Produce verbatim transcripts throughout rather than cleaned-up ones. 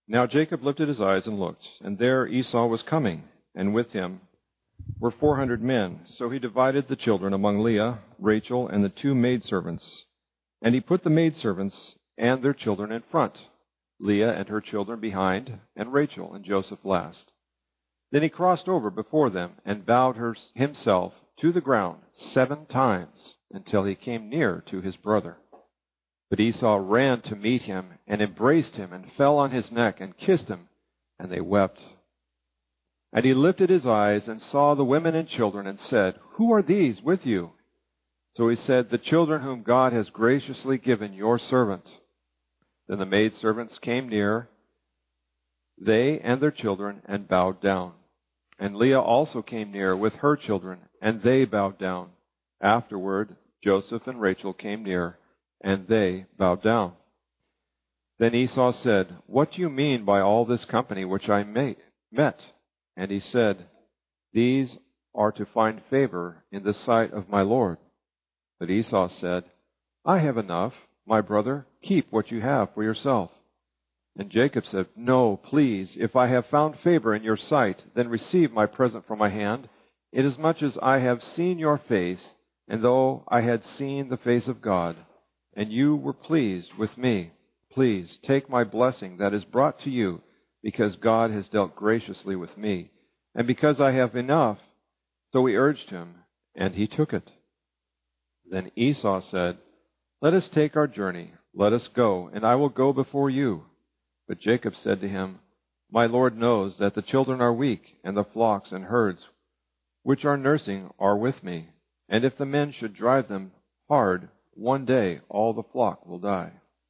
Now Jacob lifted his eyes and looked, and there Esau was coming, and with him were four hundred men. So he divided the children among Leah, Rachel, and the two maidservants. And he put the maidservants and their children in front, Leah and her children behind, and Rachel and Joseph last. Then he crossed over before them and bowed her, himself to the ground seven times until he came near to his brother. But Esau ran to meet him and embraced him and fell on his neck and kissed him, and they wept. And he lifted his eyes and saw the women and children and said, Who are these with you? So he said, The children whom God has graciously given your servant. Then the maidservants came near, they and their children, and bowed down. And Leah also came near with her children, and they bowed down. Afterward, Joseph and Rachel came near, and they bowed down. Then Esau said, What do you mean by all this company which I made, met? And he said, These are to find favor in the sight of my Lord. But Esau said, I have enough, my brother, keep what you have for yourself. And Jacob said, No, please, if I have found favor in your sight, then receive my present from my hand, inasmuch as I have seen your face, and though I had seen the face of God, and you were pleased with me, please take my blessing that is brought to you, because God has dealt graciously with me, and because I have enough. So he urged him, and he took it. Then Esau said, Let us take our journey, let us go, and I will go before you. But Jacob said to him, My Lord knows that the children are weak, and the flocks and herds which are nursing are with me, and if the men should drive them hard, one day all the flock will die.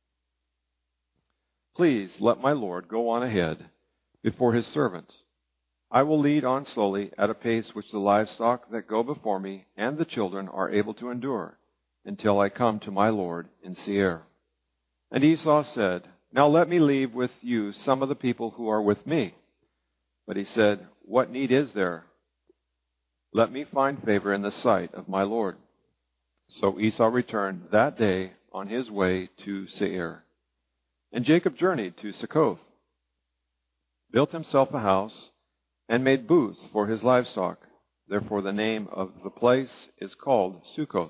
Please let my Lord go on ahead before his servant. I will lead on slowly at a pace which the livestock that go before me and the children are able to endure, until I come to my Lord in Seir. And Esau said, Now let me leave with you some of the people who are with me. But he said, What need is there? Let me find favor in the sight of my Lord. So Esau returned that day on his way to Seir. And Jacob journeyed to Succoth, built himself a house, and made booths for his livestock. Therefore the name of the place is called Succoth.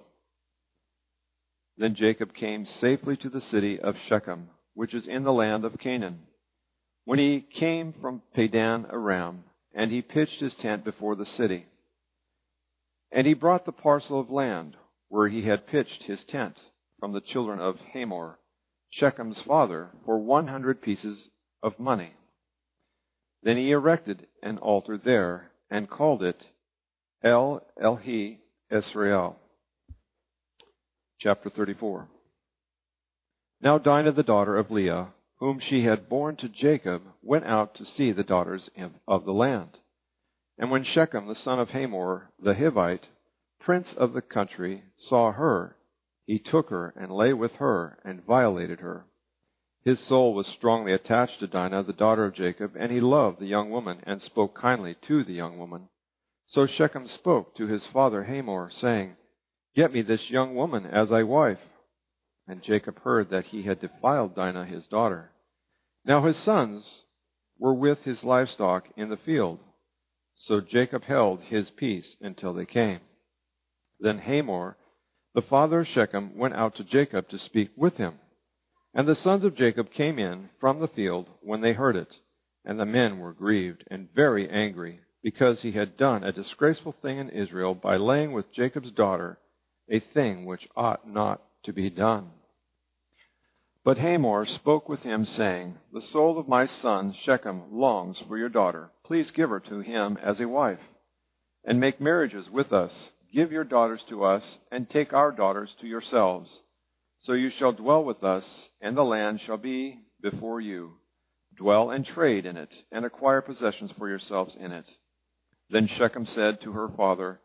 Then Jacob came safely to the city of Shechem, which is in the land of Canaan. When he came from Padan Aram, and he pitched his tent before the city. And he brought the parcel of land where he had pitched his tent from the children of Hamor, Shechem's father, for one hundred pieces of money. Then he erected an altar there, and called it El Elohe Israel. Chapter thirty-four. Now Dinah, the daughter of Leah, whom she had borne to Jacob, went out to see the daughters of the land. And when Shechem, the son of Hamor, the Hivite, prince of the country, saw her, he took her and lay with her and violated her. His soul was strongly attached to Dinah, the daughter of Jacob, and he loved the young woman and spoke kindly to the young woman. So Shechem spoke to his father Hamor, saying, Get me this young woman as thy wife. And Jacob heard that he had defiled Dinah his daughter. Now his sons were with his livestock in the field. So Jacob held his peace until they came. Then Hamor, the father of Shechem, went out to Jacob to speak with him. And the sons of Jacob came in from the field when they heard it. And the men were grieved and very angry, because he had done a disgraceful thing in Israel by laying with Jacob's daughter, a thing which ought not to be done. But Hamor spoke with him, saying, The soul of my son Shechem longs for your daughter. Please give her to him as a wife, and make marriages with us. Give your daughters to us, and take our daughters to yourselves. So you shall dwell with us, and the land shall be before you. Dwell and trade in it, and acquire possessions for yourselves in it. Then Shechem said to her father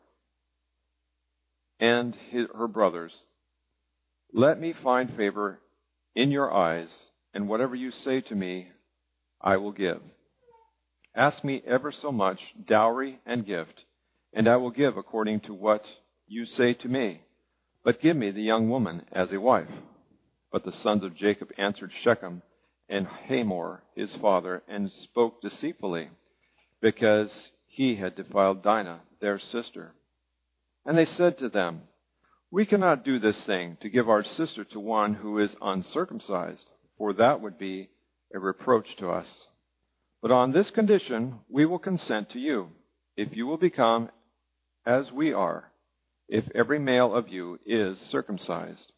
and his, her brothers, Let me find favor in your eyes, and whatever you say to me, I will give. Ask me ever so much dowry and gift, and I will give according to what you say to me. But give me the young woman as a wife. But the sons of Jacob answered Shechem and Hamor his father, and spoke deceitfully, because he had defiled Dinah, their sister. And they said to them, We cannot do this thing, to give our sister to one who is uncircumcised, for that would be a reproach to us. But on this condition we will consent to you, if you will become as we are, if every male of you is circumcised.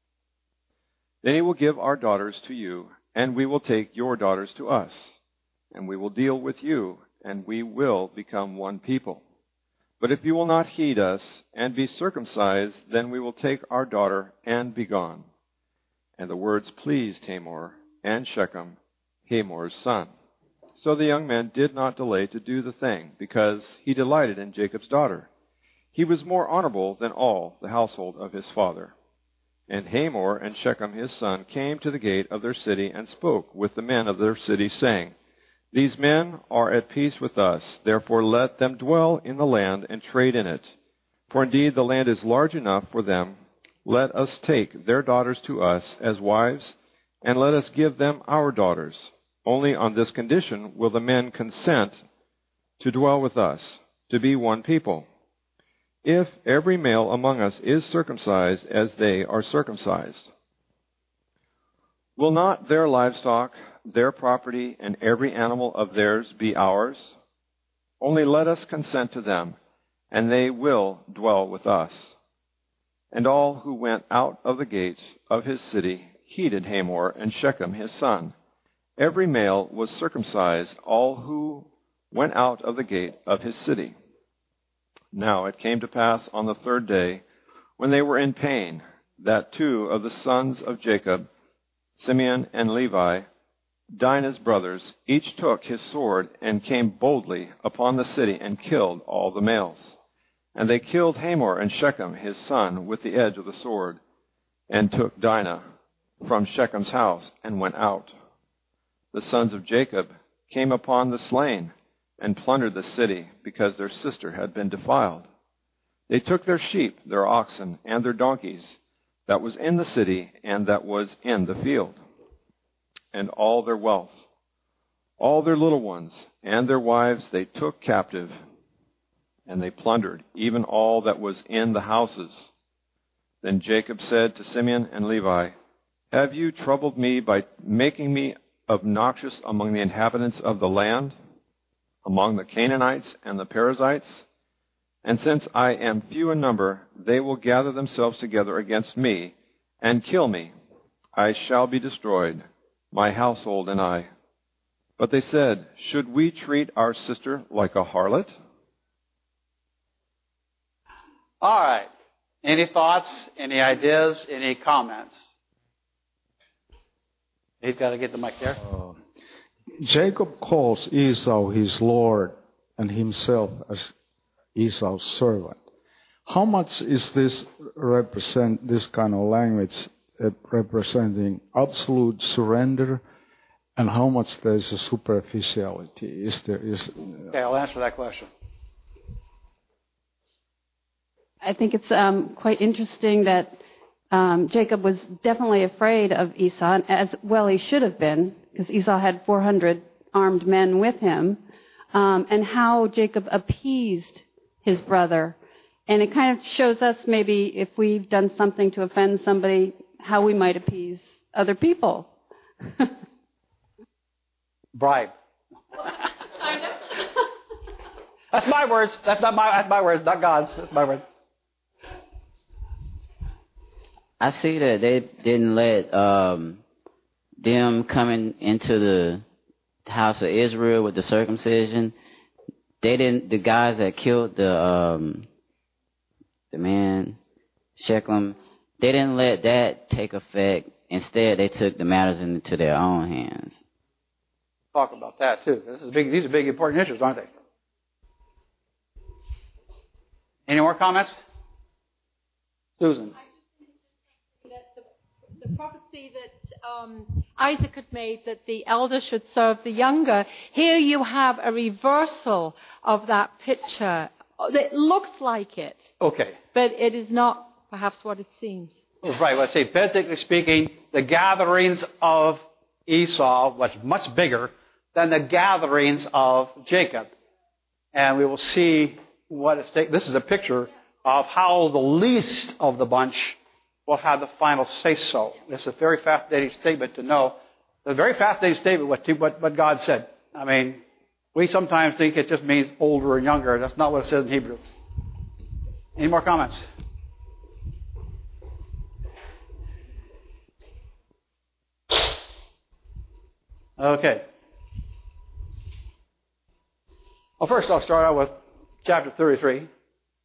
Then he will give our daughters to you, and we will take your daughters to us, and we will deal with you, and we will become one people. But if you will not heed us and be circumcised, then we will take our daughter and be gone. And the words pleased Hamor and Shechem, Hamor's son. So the young men did not delay to do the thing, because he delighted in Jacob's daughter. He was more honorable than all the household of his father. And Hamor and Shechem his son came to the gate of their city and spoke with the men of their city, saying, These men are at peace with us, therefore let them dwell in the land and trade in it. For indeed the land is large enough for them. Let us take their daughters to us as wives, and let us give them our daughters. Only on this condition will the men consent to dwell with us, to be one people. If every male among us is circumcised as they are circumcised, will not their livestock, their property, and every animal of theirs be ours? Only let us consent to them, and they will dwell with us. And all who went out of the gates of his city heeded Hamor and Shechem his son. Every male was circumcised, all who went out of the gate of his city. Now it came to pass on the third day, when they were in pain, that two of the sons of Jacob, Simeon and Levi, Dinah's brothers, each took his sword and came boldly upon the city and killed all the males. And they killed Hamor and Shechem his son with the edge of the sword, and took Dinah from Shechem's house and went out. The sons of Jacob came upon the slain and plundered the city, because their sister had been defiled. They took their sheep, their oxen, and their donkeys, that was in the city and that was in the field, and all their wealth. All their little ones and their wives they took captive, and they plundered even all that was in the houses. Then Jacob said to Simeon and Levi, Have you troubled me by making me obnoxious among the inhabitants of the land, among the Canaanites and the Perizzites? And since I am few in number, they will gather themselves together against me and kill me. I shall be destroyed, my household and I. But they said, Should we treat our sister like a harlot? All right. Any thoughts, any ideas, any comments? He's got to get the mic there. Uh, Jacob calls Esau his Lord and himself as Esau's servant. How much is this represent this kind of language uh, representing absolute surrender, and how much there is a superficiality? Is there is? Uh, okay, I'll answer that question. I think it's um, quite interesting that um, Jacob was definitely afraid of Esau, and as well he should have been, because Esau had four hundred armed men with him, um, and how Jacob appeased his brother. And it kind of shows us maybe if we've done something to offend somebody, how we might appease other people. Bribe. That's my words. That's not my. That's my words, not God's. That's my words. I see that they didn't let um, them coming into the house of Israel with the circumcision. They didn't. The guys that killed the um, the man Shechem, they didn't let that take effect. Instead, they took the matters into their own hands. Talk about that too. This is big. These are big, important issues, aren't they? Any more comments, Susan? The prophecy that um, Isaac had made, that the elder should serve the younger. Here you have a reversal of that picture. It looks like it. Okay. But it is not perhaps what it seems. Right. Let's say, biblically speaking, the gatherings of Esau was much bigger than the gatherings of Jacob. And we will see what it's taken. This is a picture of how the least of the bunch will have the final say-so. This is a very fascinating statement to know. A very fascinating statement what, what, what God said. I mean, we sometimes think it just means older and younger. That's not what it says in Hebrew. Any more comments? Okay. Well, first I'll start out with chapter thirty-three. I'd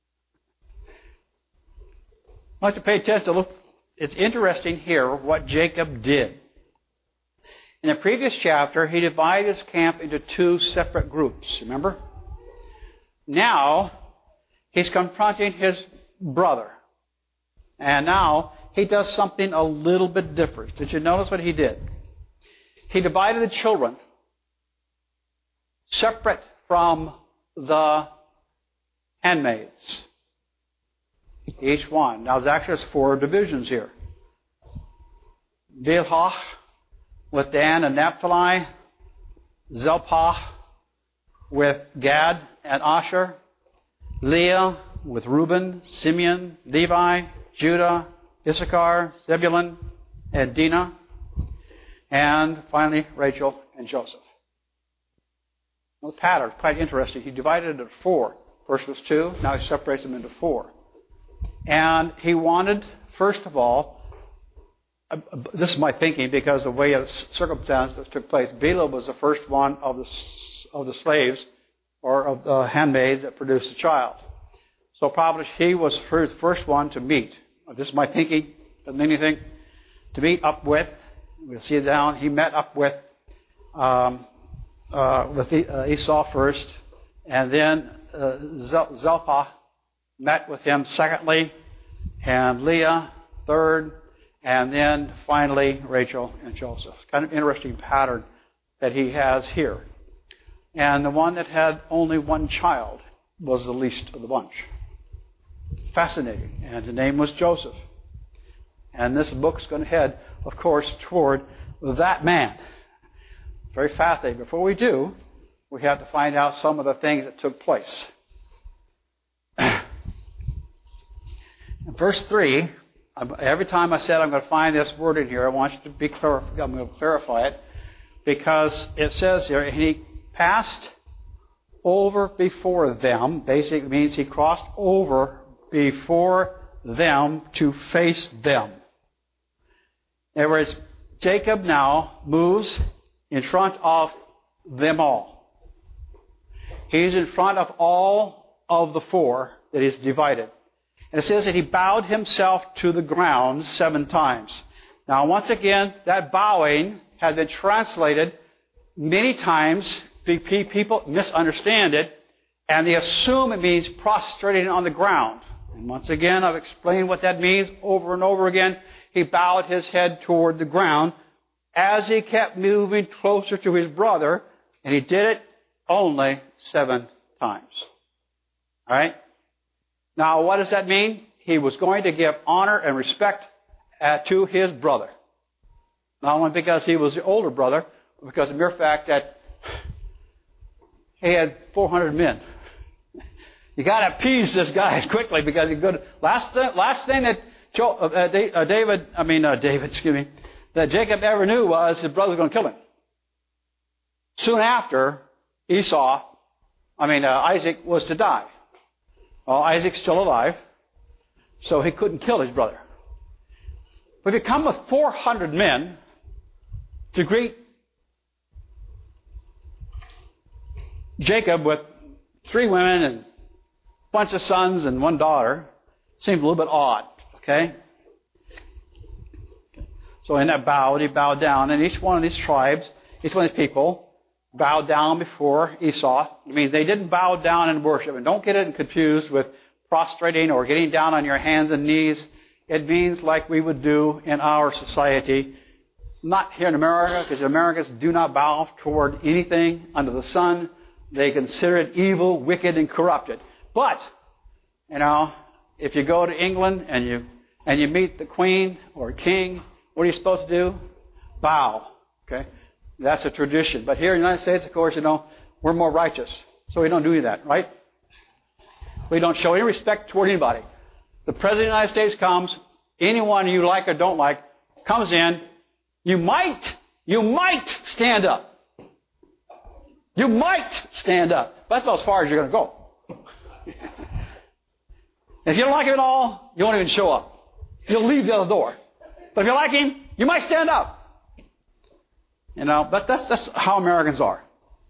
like to pay attention to look. It's interesting here what Jacob did. In the previous chapter, he divided his camp into two separate groups, remember? Now, he's confronting his brother. And now, he does something a little bit different. Did you notice what he did? He divided the children separate from the handmaids. Each one. Now, there's actually four divisions here. Bilhah with Dan and Naphtali, Zilpah with Gad and Asher, Leah with Reuben, Simeon, Levi, Judah, Issachar, Zebulun, and Dinah, and finally Rachel and Joseph. Well, the pattern is quite interesting. He divided it into four. First was two, now he separates them into four. And he wanted, first of all, this is my thinking because the way of circumstances took place. Bilhah was the first one of the of the slaves or of the handmaids that produced a child. So probably he was the first one to meet. This is my thinking. Doesn't mean anything. To meet up with. We'll see it down. He met up with um, uh, with Esau first, and then uh, Zilpah met with him secondly, and Leah third. And then finally, Rachel and Joseph. Kind of interesting pattern that he has here. And the one that had only one child was the least of the bunch. Fascinating. And his name was Joseph. And this book's going to head, of course, toward that man. Very fascinating. Before we do, we have to find out some of the things that took place. In verse three... Every time I said I'm going to find this word in here, I want you to be clear. I'm going to clarify it because it says here, and he passed over before them. Basically means he crossed over before them to face them. In other words, Jacob now moves in front of them all. He's in front of all of the four that is divided. And it says that he bowed himself to the ground seven times. Now, once again, that bowing has been translated many times. People misunderstand it, and they assume it means prostrating on the ground. And once again, I've explained what that means over and over again. He bowed his head toward the ground as he kept moving closer to his brother, and he did it only seven times. All right? Now, what does that mean? He was going to give honor and respect uh, to his brother. Not only because he was the older brother, but because of the mere fact that he had four hundred men. You got to appease this guy quickly because he could. Last thing, last thing that Joe, uh, David, I mean uh, David, excuse me, that Jacob ever knew was his brother was going to kill him. Soon after, Esau, I mean uh, Isaac was to die. Well, Isaac's still alive, so he couldn't kill his brother. But he come with four hundred men to greet Jacob with three women and a bunch of sons and one daughter. Seems a little bit odd, okay? So in that bow, he bowed down, and each one of these tribes, each one of these people, bowed down before Esau. I mean, they didn't bow down in worship. And don't get it confused with prostrating or getting down on your hands and knees. It means like we would do in our society. Not here in America, because Americans do not bow toward anything under the sun. They consider it evil, wicked, and corrupted. But, you know, if you go to England and you and you meet the Queen or King, what are you supposed to do? Bow. Okay? That's a tradition. But here in the United States, of course, you know, we're more righteous. So we don't do that, right? We don't show any respect toward anybody. The President of the United States comes, anyone you like or don't like, comes in, you might, you might stand up. You might stand up. That's about as far as you're going to go. If you don't like him at all, you won't even show up. You'll leave the other door. But if you like him, you might stand up. You know, but that's, that's how Americans are.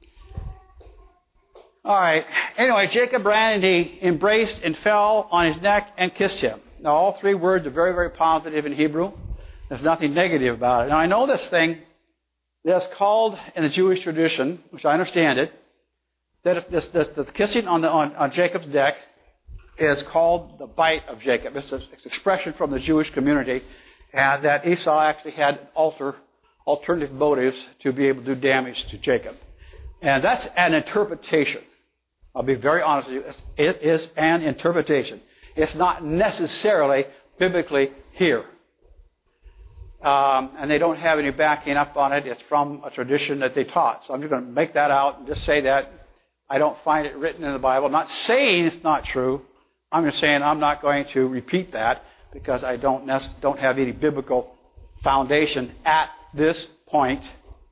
All right. Anyway, Jacob ran and he embraced and fell on his neck and kissed him. Now, all three words are very, very positive in Hebrew. There's nothing negative about it. Now, I know this thing that's called in the Jewish tradition, which I understand it, that this, this, the kissing on, the, on, on Jacob's neck is called the bite of Jacob. It's, a, it's an expression from the Jewish community, and that Esau actually had alter, alternative motives to be able to do damage to Jacob. And that's an interpretation. I'll be very honest with you. It is an interpretation. It's not necessarily biblically here. Um, and they don't have any backing up on it. It's from a tradition that they taught. So I'm just going to make that out and just say that I don't find it written in the Bible. I'm not saying it's not true. I'm just saying I'm not going to repeat that because I don't don't have any biblical foundation at this point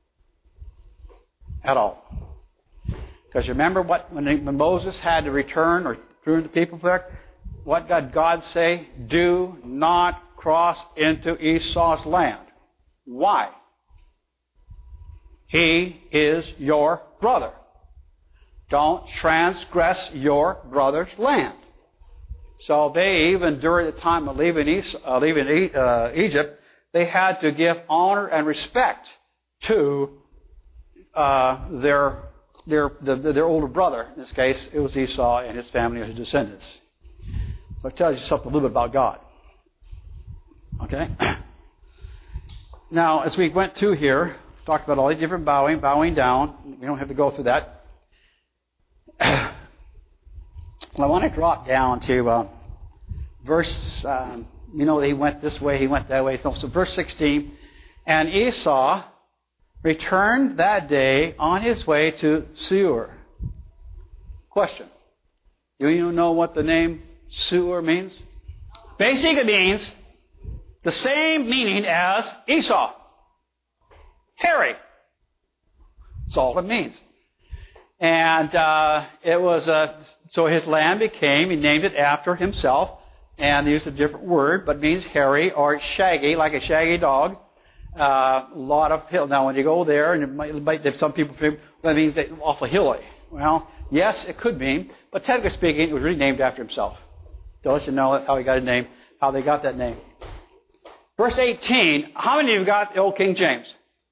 at all. Because remember what when, they, when Moses had to return or turn the people back, what did God say? Do not cross into Esau's land. Why? He is your brother. Don't transgress your brother's land. So they, even during the time of leaving, Esau, uh, leaving e- uh, Egypt, they had to give honor and respect to uh, their their the, their older brother. In this case, it was Esau and his family and his descendants. So it tells you something a little bit about God. Okay? Now, as we went through here, talked about all the different bowing, bowing down. We don't have to go through that. Well, I want to drop down to uh, verse, um, you know, he went this way, he went that way. So, so verse sixteen. And Esau returned that day on his way to Seir. Question. Do you know what the name Seir means? Basically it means the same meaning as Esau. Hairy. That's all it means. And uh, it was, uh, so his land became, he named it after himself, and he used a different word, but it means hairy or shaggy, like a shaggy dog. Uh, a lot of hill. Now, when you go there, and it might, it might, some people think that means that awful hilly. Well, yes, it could mean, but technically speaking, it was really named after himself. To let you know, that's how he got his name, how they got that name. Verse eighteen, how many of you got the old King James?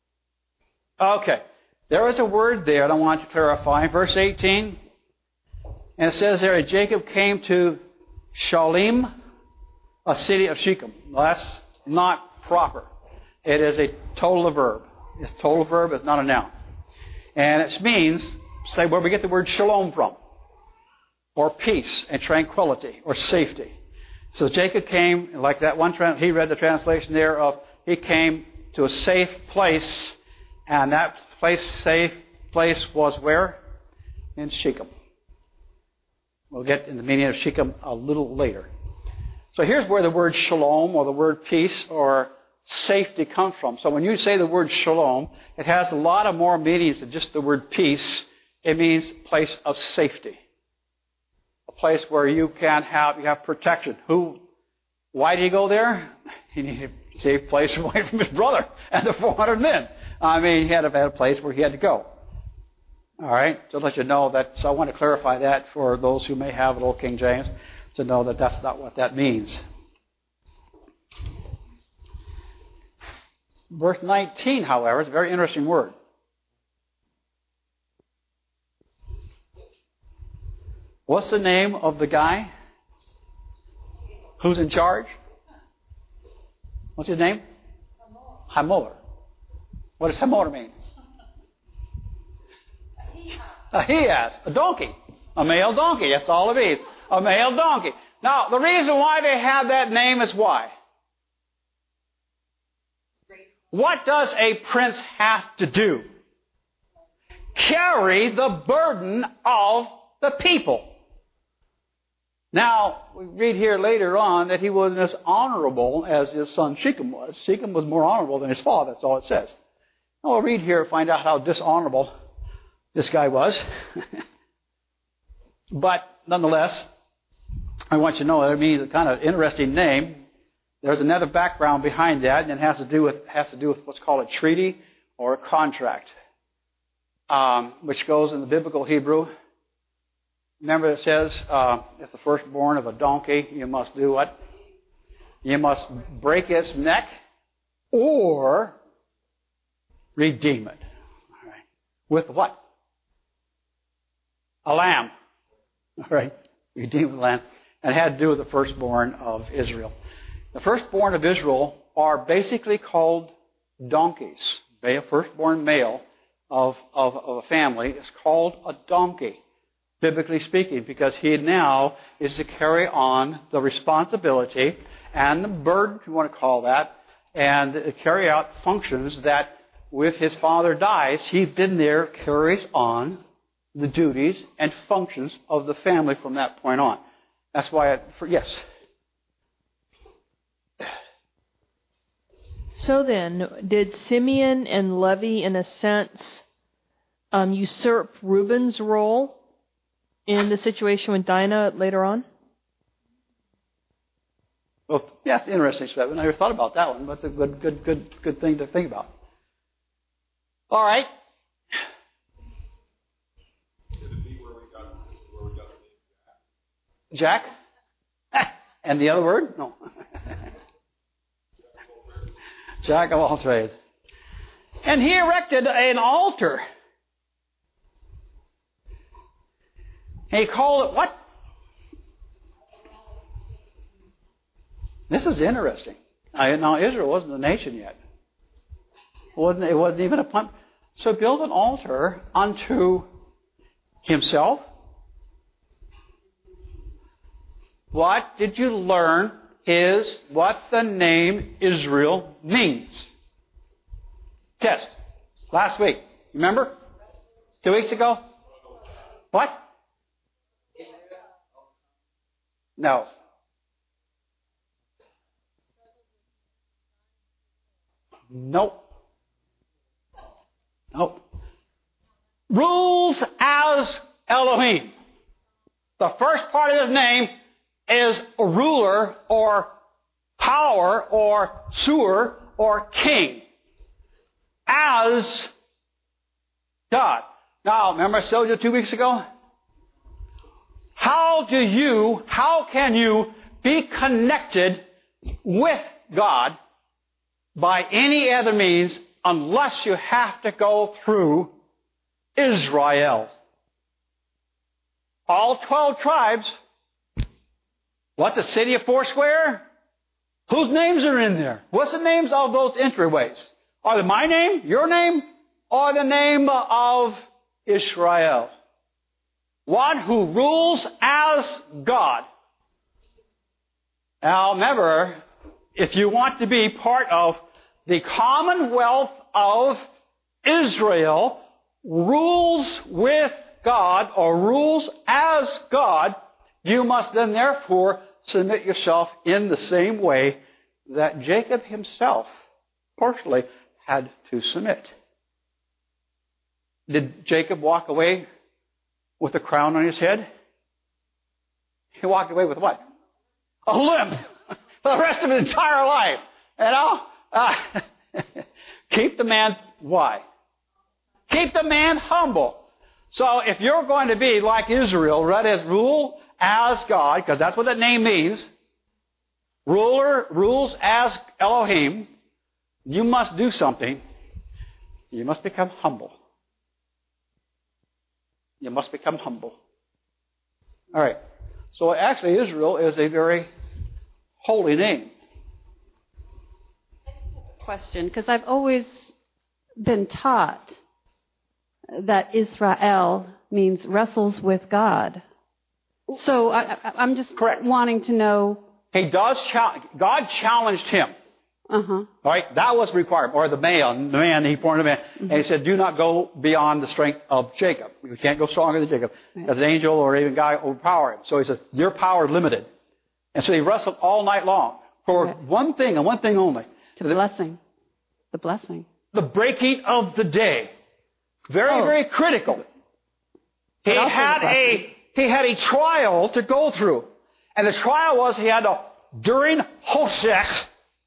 Okay. There is a word there that I want to clarify. Verse eighteen, and it says there, Jacob came to Shalem, a city of Shechem. Well, that's not proper. It is a total verb. It's a total verb. It's not a noun. And it means, say, where we get the word shalom from, or peace and tranquility, or safety. So Jacob came, like that one, he read the translation there of, he came to a safe place, and that place, safe place was where? In Shechem. We'll get in the meaning of Shechem a little later. So here's where the word shalom, or the word peace, or safety comes from. So when you say the word shalom, it has a lot of more meanings than just the word peace. It means place of safety. A place where you can have, you have protection. Who, why did he go there? He needed a safe place away from his brother and the four hundred men. I mean, he had to have a place where he had to go. All right, to let you know that, so I want to clarify that for those who may have an old King James, to know that that's not what that means. Verse nineteen, however, is a very interesting word. What's the name of the guy who's in charge? What's his name? Hamor. What does Hamor mean? A he-ass, a donkey, a male donkey. That's all it means. A male donkey. Now, the reason why they have that name is why? What does a prince have to do? Carry the burden of the people. Now, we read here later on that he wasn't as honorable as his son Shechem was. Shechem was more honorable than his father, that's all it says. Now we'll read here and find out how dishonorable this guy was. But nonetheless, I want you to know that it means a kind of interesting name. There's another background behind that, and it has to do with has to do with what's called a treaty or a contract, um, which goes in the biblical Hebrew. Remember, it says, uh, if the firstborn of a donkey, you must do what? You must break its neck or redeem it. All right. With what? A lamb. All right. Redeem the lamb. And it had to do with the firstborn of Israel. The firstborn of Israel are basically called donkeys. A firstborn male of, of, of a family is called a donkey, biblically speaking, because he now is to carry on the responsibility and the burden, if you want to call that, and carry out functions that, with his father dies, he then there carries on the duties and functions of the family from that point on. That's why, I, for, yes. So then, did Simeon and Levi, in a sense, um, usurp Reuben's role in the situation with Dinah later on? Well, yeah, it's interesting stuff. I never thought about that one, but it's a good, good, good, good thing to think about. All right. Jack? And the other word? No. Jack of all trades. And he erected an altar. And he called it what? This is interesting. Now, Israel wasn't a nation yet. It wasn't, it wasn't even a pun. So he built an altar unto himself. What did you learn is what the name Israel means? Test. Last week. Remember? Two weeks ago? What? No. Nope. Nope. Rules as Elohim. The first part of his name is a ruler or power or sewer or king. As God. Now, remember I told you two weeks ago? How do you, how can you be connected with God by any other means unless you have to go through Israel? All twelve tribes. What, the city of Foursquare? Whose names are in there? What's the names of those entryways? Are they my name, your name, or the name of Israel? One who rules as God. Now remember, if you want to be part of the commonwealth of Israel, rules with God or rules as God, you must then therefore submit yourself in the same way that Jacob himself partially had to submit. Did Jacob walk away with a crown on his head? He walked away with what? A limp for the rest of his entire life. You know? Uh, keep the man, why? Keep the man humble. So if you're going to be like Israel, right, as rule as God, because that's what that name means, ruler rules as Elohim, you must do something. You must become humble. You must become humble. All right. So actually Israel is a very holy name. Question, because I've always been taught that Israel means wrestles with God. So I, I, I'm just Correct. wanting to know. He does. Challenge, God challenged him. Uh-huh. All right, that was required. Or the man, the man, he formed a man. Mm-hmm. And he said, do not go beyond the strength of Jacob. You can't go stronger than Jacob. Right. As an angel or even guy overpower him. So he said, your power is limited. And so he wrestled all night long for right. one thing and one thing only. The blessing. The blessing. The breaking of the day. Very, oh. very critical. He had a he had a trial to go through. And the trial was he had to, during Hoshech,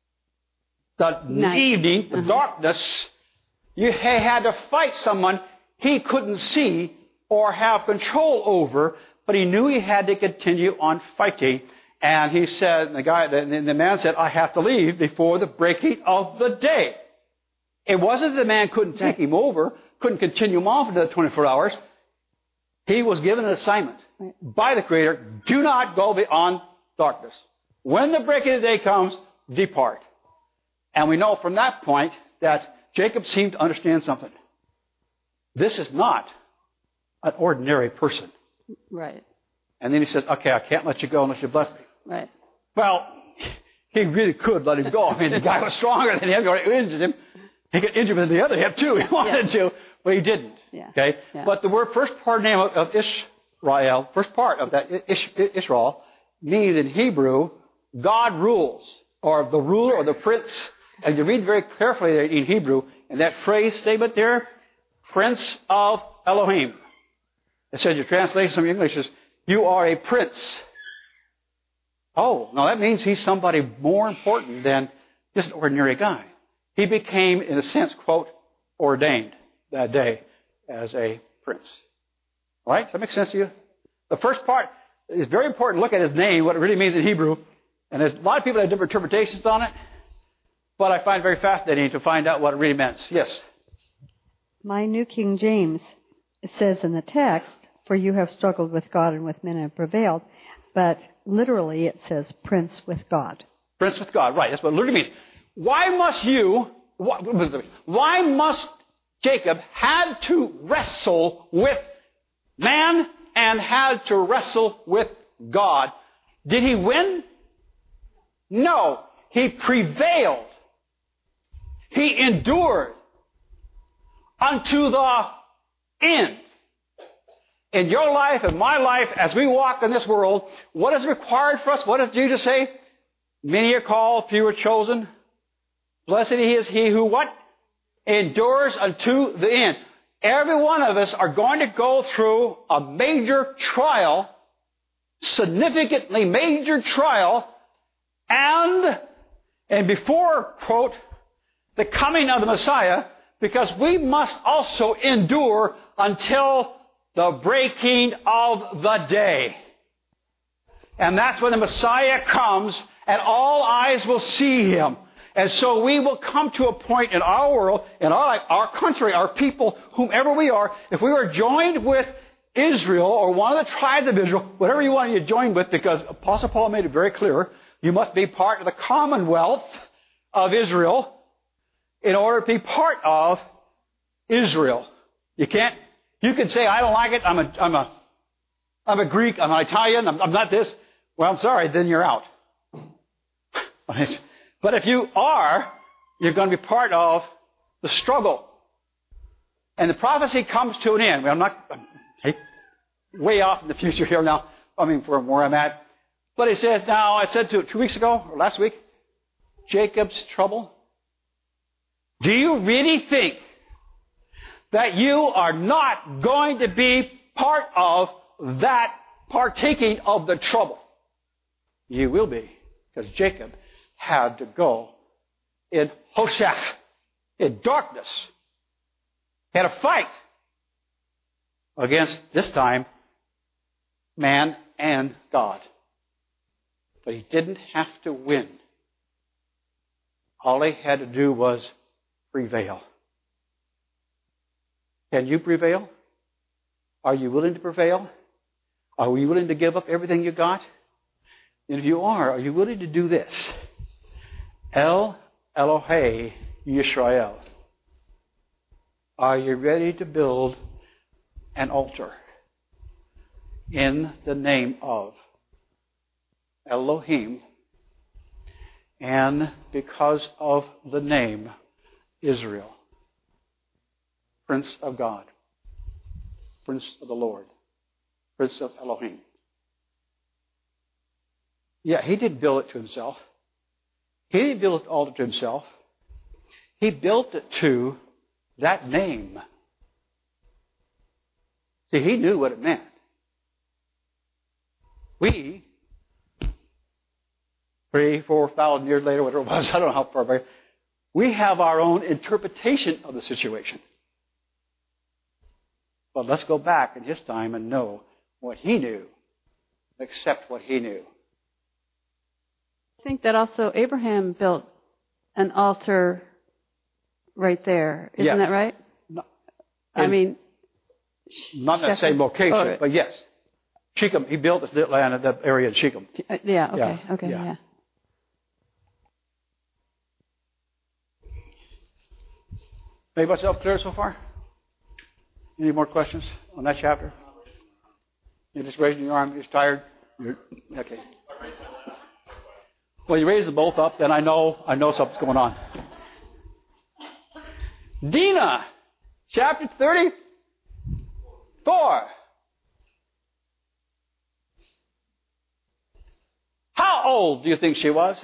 the Night. evening, the uh-huh. darkness, you he had to fight someone he couldn't see or have control over, but he knew he had to continue on fighting. And he said, the guy, the, the man said, I have to leave before the breaking of the day. It wasn't that the man couldn't take him over, couldn't continue him on for the twenty-four hours. He was given an assignment by the Creator. Do not go beyond darkness. When the breaking of the day comes, depart. And we know from that point that Jacob seemed to understand something. This is not an ordinary person. Right. And then he says, okay, I can't let you go unless you bless me. Right. Well, he really could let him go. I mean, the guy was stronger than him. He already injured him. He could injure him in the other hip, too. He wanted yeah. to, but he didn't. Yeah. Okay? Yeah. But the word first part name of, of Israel, first part of that, Ish, Israel, means in Hebrew, God rules, or the ruler or the prince. And you read very carefully in Hebrew, and that phrase statement there, Prince of Elohim. It says, your translation from English is, you are a prince. Oh, no, that means he's somebody more important than just an ordinary guy. He became, in a sense, quote, ordained that day as a prince. All right? Does that make sense to you? The first part is very important. Look at his name, what it really means in Hebrew. And there's a lot of people that have different interpretations on it. But I find it very fascinating to find out what it really meant. Yes? My New King James, it says in the text, for you have struggled with God and with men and have prevailed. But literally it says prince with God. Prince with God, right. That's what it literally means. Why must you, why must Jacob had to wrestle with man and had to wrestle with God? Did he win? No. He prevailed. He endured unto the end. In your life and my life, as we walk in this world, what is required for us? What does Jesus say? Many are called, few are chosen. Blessed is he who what? Endures unto the end. Every one of us are going to go through a major trial, significantly major trial, and, and before, quote, the coming of the Messiah, because we must also endure until the breaking of the day. And that's when the Messiah comes and all eyes will see him. And so we will come to a point in our world, in our life, our country, our people, whomever we are, if we are joined with Israel or one of the tribes of Israel, whatever you want to get joined with, because Apostle Paul made it very clear, you must be part of the commonwealth of Israel in order to be part of Israel. You can't, you can say, I don't like it, I'm a, I'm a, I'm a Greek, I'm an Italian, I'm, I'm not this. Well, I'm sorry, then you're out. But if you are, you're going to be part of the struggle. And the prophecy comes to an end. Well, I'm not hey, way off in the future here now. I mean, from where I'm at. But it says now, I said two, two weeks ago, or last week, Jacob's trouble. Do you really think that you are not going to be part of that partaking of the trouble? You will be, because Jacob had to go in Hoshech, in darkness. He had a fight against, this time, man and God. But he didn't have to win. All he had to do was prevail. Can you prevail? Are you willing to prevail? Are you willing to give up everything you got? And if you are, are you willing to do this? El Elohe Yisrael. Are you ready to build an altar in the name of Elohim and because of the name Israel. Prince of God. Prince of the Lord. Prince of Elohim. Yeah, he didn't build it to himself. He didn't build an altar to himself. He built it to that name. See, he knew what it meant. We, three, four thousand years later, whatever it was, I don't know how far back, we have our own interpretation of the situation. But let's go back in his time and know what he knew, accept what he knew. I think that also Abraham built an altar right there. Isn't yes. that right? No, I mean, not in the same location, oh, but yes. Shechem, he built this land in that area in Shechem. Uh, yeah, okay, yeah, okay, yeah. yeah. Made myself clear so far? Any more questions on that chapter? You're just raising your arm. You're tired. You're, okay. Well, you raise them both up, then I know I know something's going on. Dinah, chapter thirty-four. How old do you think she was?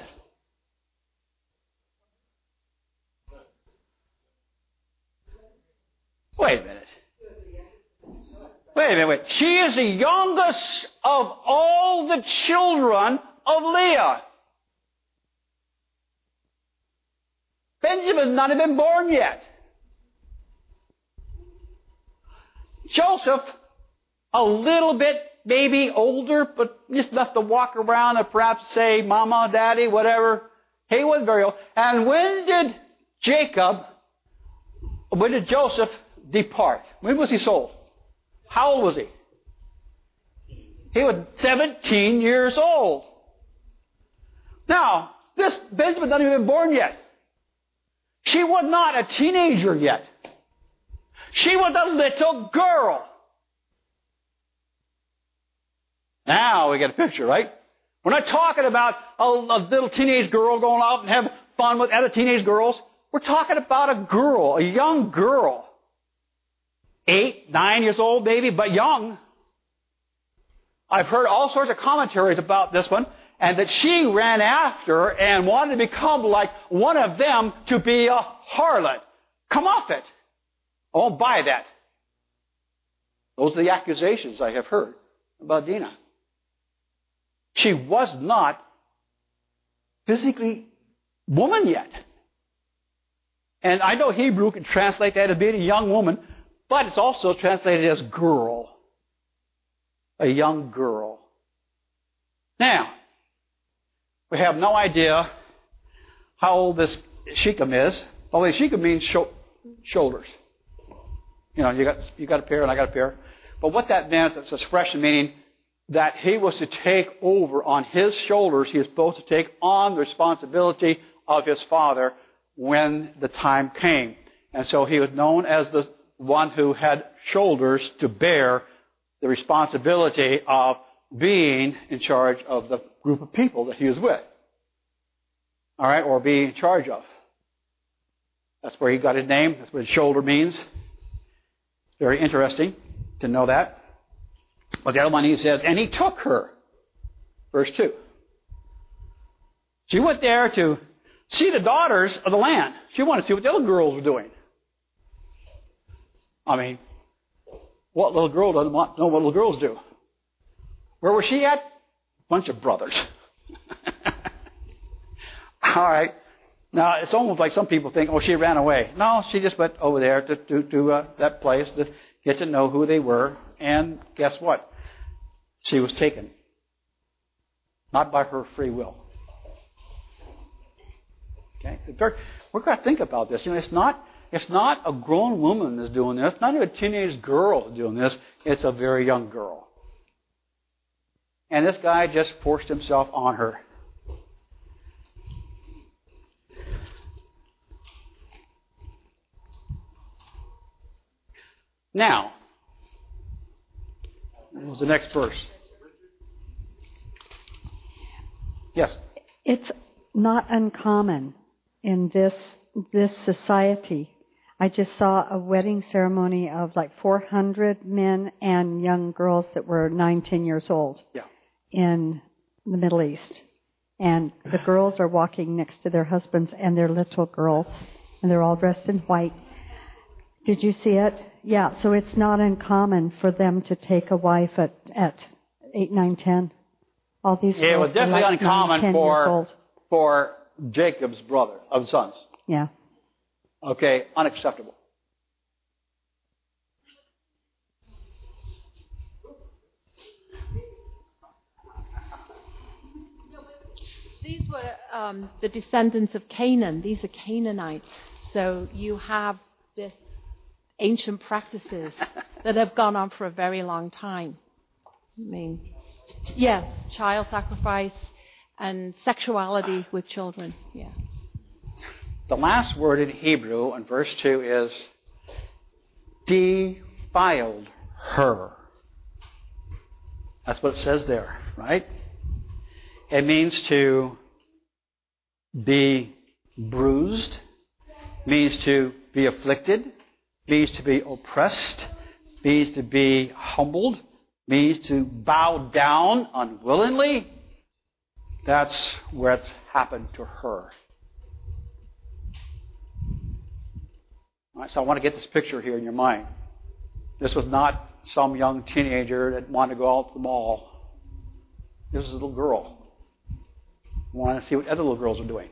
Wait a minute. Wait a minute. Wait. She is the youngest of all the children of Leah. Benjamin's not even born yet. Joseph, a little bit maybe older, but just enough to walk around and perhaps say, Mama, Daddy, whatever. He was very old. And when did Jacob, when did Joseph depart? When was he sold? How old was he? He was seventeen years old. Now, this Benjamin's not even born yet. She was not a teenager yet. She was a little girl. Now we get a picture, right? We're not talking about a, a little teenage girl going out and having fun with other teenage girls. We're talking about a girl, a young girl. Eight, nine years old maybe, but young. I've heard all sorts of commentaries about this one, and that she ran after and wanted to become like one of them to be a harlot. Come off it. I won't buy that. Those are the accusations I have heard about Dinah. She was not physically woman yet. And I know Hebrew can translate that as being a young woman, but it's also translated as girl. A young girl. Now, we have no idea how old this Shechem is. Although Shechem means sho- shoulders. You know, you got you got a pair and I got a pair. But what that meant, it's an expression meaning that he was to take over on his shoulders. He was supposed to take on the responsibility of his father when the time came. And so he was known as the one who had shoulders to bear the responsibility of being in charge of the group of people that he was with. All right, or being in charge of. That's where he got his name. That's what shoulder means. Very interesting to know that. But the other one he says, and he took her. Verse two. She went there to see the daughters of the land. She wanted to see what the other girls were doing. I mean, what little girl doesn't want to know what little girls do? Where was she at? Bunch of brothers. All right. Now, it's almost like some people think, oh, she ran away. No, she just went over there to, to, to uh, that place to get to know who they were. And guess what? She was taken. Not by her free will. Okay? We've got to think about this. You know, it's not, it's not a grown woman that's doing this. It's not even a teenage girl that's doing this. It's a very young girl. And this guy just forced himself on her. Now, what was the next verse? Yes. It's not uncommon in this this society. I just saw a wedding ceremony of like four hundred men and young girls that were nine, ten years old Yeah. in the Middle East. And the girls are walking next to their husbands and their little girls, and they're all dressed in white. Did you see it? Yeah, so it's not uncommon for them to take a wife at, at eight, nine, ten. All these girls Yeah, it was definitely are like uncommon nine, ten years for, old. for Jacob's brother, of sons. Yeah. Okay, unacceptable. These were um, the descendants of Canaan. These are Canaanites. So you have this ancient practices that have gone on for a very long time. I mean, yes, child sacrifice and sexuality with children. Yeah. The last word in Hebrew in verse two is defiled her. That's what it says there, right? It means to be bruised, means to be afflicted, means to be oppressed, means to be humbled, means to bow down unwillingly. That's what's happened to her. All right, so I want to get this picture here in your mind. This was not some young teenager that wanted to go out to the mall. This was a little girl. Want to see what other little girls are doing.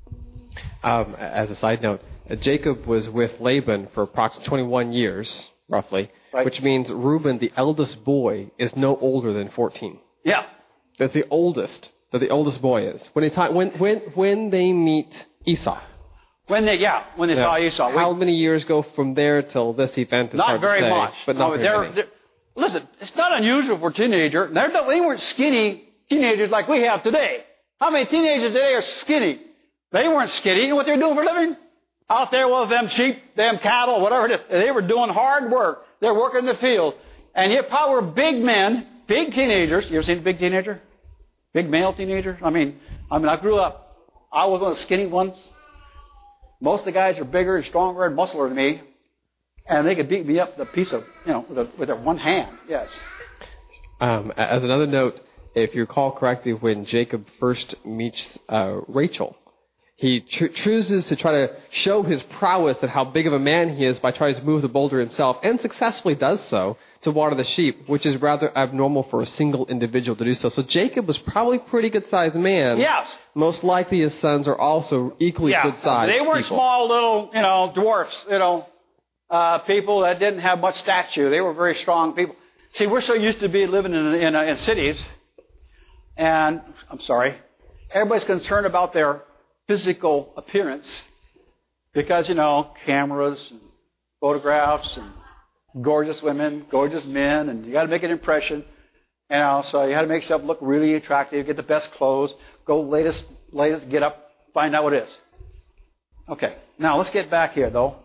Um, as a side note, uh, Jacob was with Laban for approximately twenty-one years, roughly, Right. which means Reuben, the eldest boy, is no older than fourteen. Yeah. That's the oldest that the oldest boy is. When they ta- when when when they meet Esau. When they, yeah, when they Yeah. saw Esau. How We, many years go from there till this event? Is not hard to very say, much. but not No, very they're- many. they're- listen, it's not unusual for a teenager. They're not, they weren't skinny teenagers like we have today. How many teenagers today are skinny? They weren't skinny. You know what they were doing for a living? Out there with them sheep, them cattle, whatever it is. They were doing hard work. They're working in the field. And yet probably were big men, big teenagers. You ever seen a big teenager? Big male teenager? I mean, I mean, I grew up. I was one of the skinny ones. Most of the guys are bigger and stronger and muscler than me. And they could beat me up with a piece of, you know, with, a, with their one hand. Yes. Um, as another note, if you recall correctly, when Jacob first meets uh, Rachel, he cho- chooses to try to show his prowess at how big of a man he is by trying to move the boulder himself, and successfully does so to water the sheep, which is rather abnormal for a single individual to do so. So Jacob was probably a pretty good-sized man. Yes. Most likely his sons are also equally Yeah. good-sized They weren't people. small little, you know, dwarfs, you know, uh, people that didn't have much stature. They were very strong people. See, we're so used to be living in, in, uh, in cities, and, I'm sorry, everybody's concerned about their physical appearance because, you know, cameras and photographs and gorgeous women, gorgeous men, and you got to make an impression. You know, so you got to make yourself look really attractive, get the best clothes, go latest, latest, get up, find out what it is. Okay, now let's get back here, though,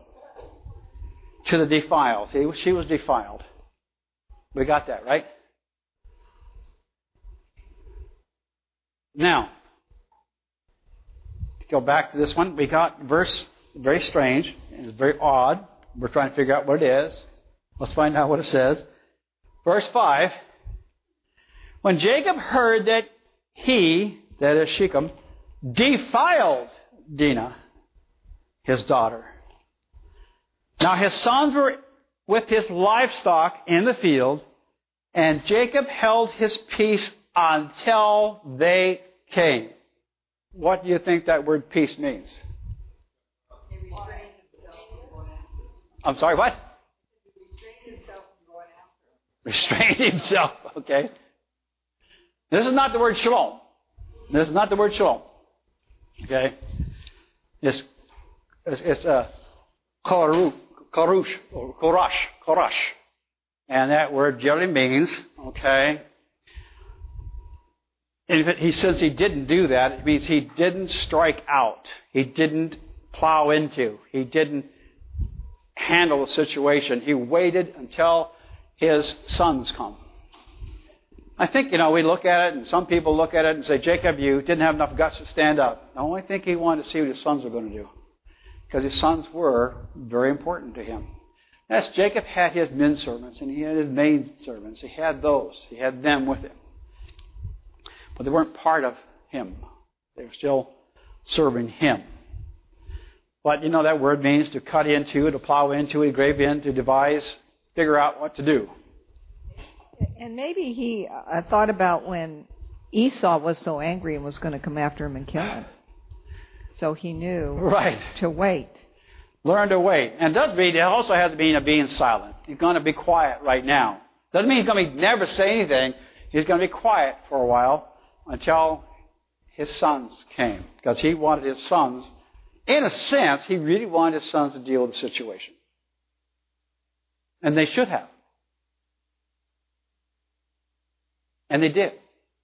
to the defiled. See, she was defiled. We got that, right? Now, to go back to this one, we got verse very strange. It's very odd. We're trying to figure out what it is. Let's find out what it says. Verse five. When Jacob heard that he, that is Shechem, defiled Dinah, his daughter. Now his sons were with his livestock in the field, and Jacob held his peace until they came. What do you think that word peace means? I'm sorry, what? Restrained himself, okay. This is not the word shalom. This is not the word shalom. Okay. It's, it's, it's uh, karush, karush, or korash, korash. And that word generally means, okay, and if it, he says he didn't do that, it means he didn't strike out. He didn't plow into. He didn't handle the situation. He waited until his sons come. I think, you know, we look at it, and some people look at it and say, Jacob, you didn't have enough guts to stand up. No, I think he wanted to see what his sons were going to do. Because his sons were very important to him. Yes, Jacob had his men servants, and he had his maid servants. He had those. He had them with him. But they weren't part of him. They were still serving him. But, you know, that word means to cut into, to plow into, to grave in, to devise, figure out what to do. And maybe he uh, thought about when Esau was so angry and was going to come after him and kill him. So he knew right. to wait. Learn to wait. And it does mean, it also has to mean of being silent. He's going to be quiet right now. Doesn't mean he's going to be, never say anything. He's going to be quiet for a while until his sons came. Because he wanted his sons, in a sense, he really wanted his sons to deal with the situation. And they should have. And they did.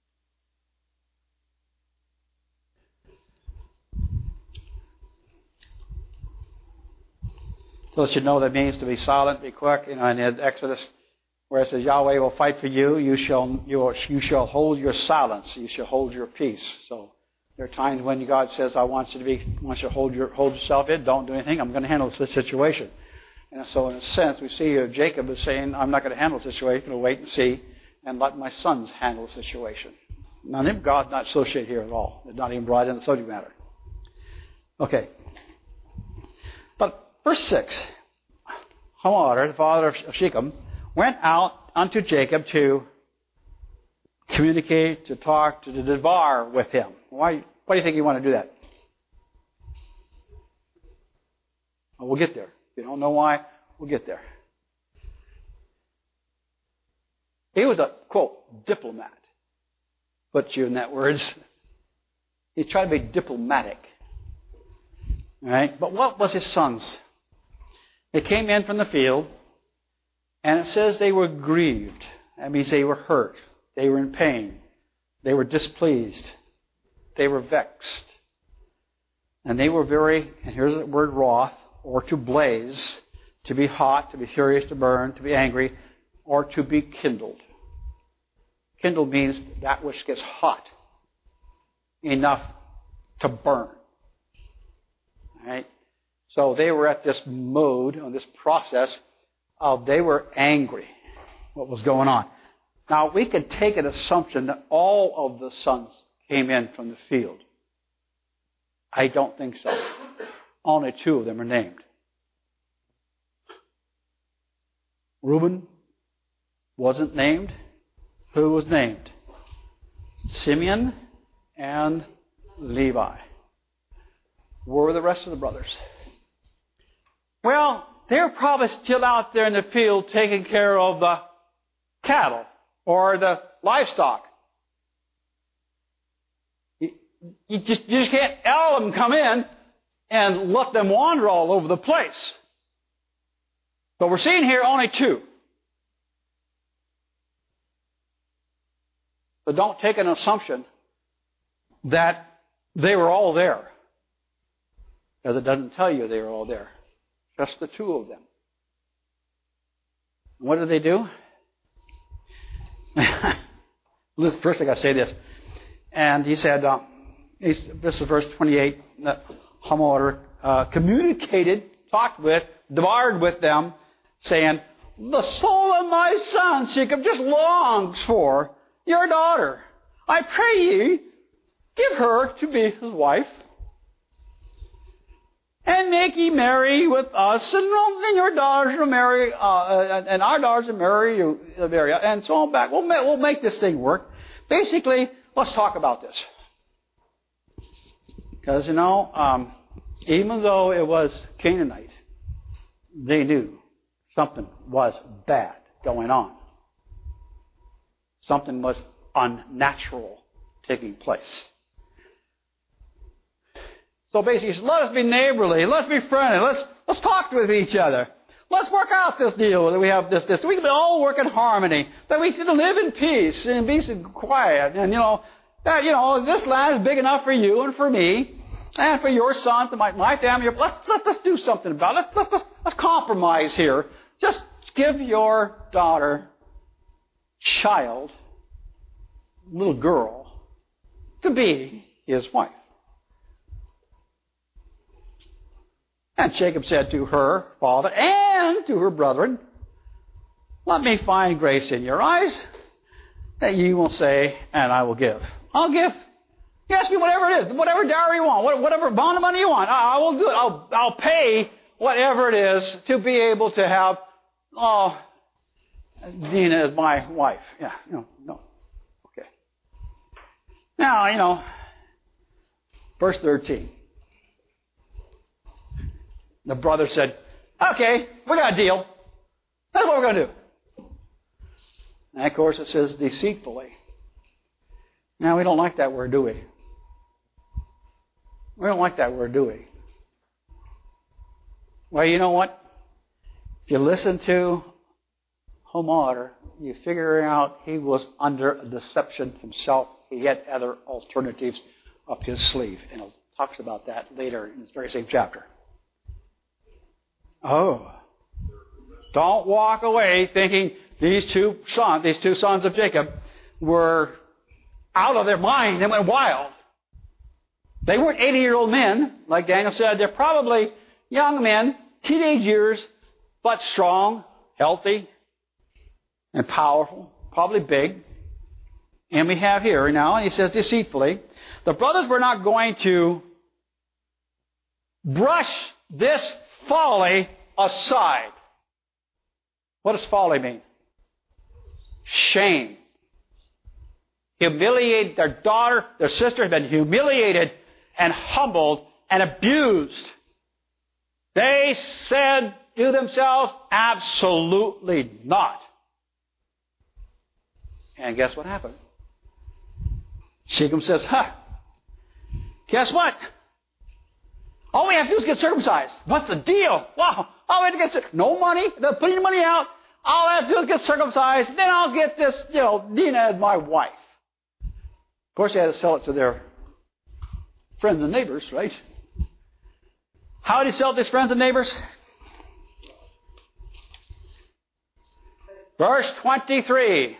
So that you know that means to be silent, be quick. You know, in Exodus, where it says, Yahweh will fight for you, you shall you, will, you shall hold your silence, you shall hold your peace. So there are times when God says, I want you to be, I want you to hold your hold yourself in, don't do anything, I'm going to handle this situation. And so in a sense, we see here Jacob is saying, I'm not going to handle the situation, I'll wait and see, and let my sons handle the situation. Now, God's not associated here at all. It's not even brought in the subject matter. Okay. But verse six, Hamor, the father of Shechem, went out unto Jacob to communicate, to talk, to devour with him. Why? Why do you think you want to do that? Well, we'll get there. If you don't know why, we'll get there. He was a, quote, diplomat. Put you in that words. He tried to be diplomatic. All right? But what was his sons? They came in from the field, and it says they were grieved. That means they were hurt. They were in pain. They were displeased. They were vexed. And they were very, and here's the word wroth, or to blaze, to be hot, to be furious, to burn, to be angry, or to be kindled. Kindled means that which gets hot enough to burn. All right? So they were at this mode, or this process of they were angry what was going on. Now, we could take an assumption that all of the sons came in from the field. I don't think so. Only two of them are named. Reuben wasn't named. Who was named? Simeon and Levi. Where were the rest of the brothers? Well, they're probably still out there in the field taking care of the cattle or the livestock. You, you, just, you just can't let them come in and let them wander all over the place. But we're seeing here only two. So don't take an assumption that they were all there. Because it doesn't tell you they were all there. Just the two of them. What did they do? First, I got to say this. And he said, uh, this is verse twenty-eight, that Hamor uh, communicated, talked with, devoured with them, saying, the soul of my son, Jacob, just longs for your daughter. I pray ye, give her to be his wife, and make ye merry with us, and then your daughters will marry, uh, and our daughters will marry you, and so on back. We'll make, we'll make this thing work. Basically, let's talk about this. Because, you know, um, even though it was Canaanite, they knew something was bad going on. Something was unnatural taking place. So basically, let us be neighborly. Let's be friendly. Let's let's talk with each other. Let's work out this deal that we have this this. We can all work in harmony. That we can live in peace and be quiet. And you know that you know this land is big enough for you and for me and for your son, to my my family. Let's let's let's do something about it. Let's let's let's, let's compromise here. Just give your daughter, child, little girl to be his wife. And Jacob said to her father and to her brethren, let me find grace in your eyes, that you will say, and I will give. I'll give. You ask me whatever it is, whatever dowry you want, whatever amount of money you want, I will do it. I'll, I'll pay whatever it is to be able to have, oh, Dinah as my wife. Yeah, no, no. Okay. Now, you know, verse thirteen. The brother said, okay, we got a deal. That's what we're going to do. And of course it says deceitfully. Now we don't like that word, do we? We don't like that word, do we? Well, you know what? If you listen to Hamor, you figure out he was under deception himself. He had other alternatives up his sleeve. And he talks about that later in this very same chapter. Oh. Don't walk away thinking these two sons, these two sons of Jacob were out of their mind. They went wild. They weren't eighty-year-old men, like Daniel said. They're probably young men, teenage years, but strong, healthy, and powerful, probably big. And we have here now, and he says deceitfully, the brothers were not going to brush this folly aside. What does folly mean? Shame. Humiliate their daughter, their sister had been humiliated and humbled and abused. They said to themselves, absolutely not. And guess what happened? Shechem says, huh, guess what? All we have to do is get circumcised. What's the deal? Wow, all we have to get circumcised. No money, they're putting the money out. All I have to do is get circumcised, then I'll get this, you know, Dinah as my wife. Of course, they had to sell it to their friends and neighbors, right? How did he sell it to his friends and neighbors? Verse twenty-three.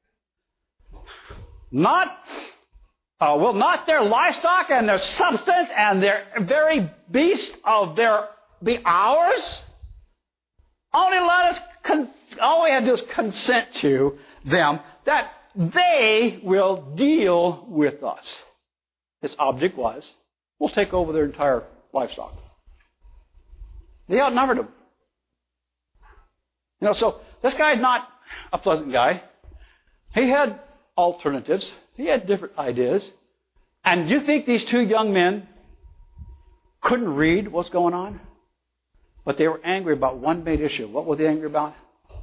Not, uh, will not their livestock and their substance and their very beast of their be ours? Only let us, con- all we have to do is consent to them that they will deal with us. His object was, we'll take over their entire livestock. They outnumbered them. You know, so this guy's not a pleasant guy. He had alternatives. He had different ideas. And you think these two young men couldn't read what's going on? But they were angry about one main issue. What were they angry about?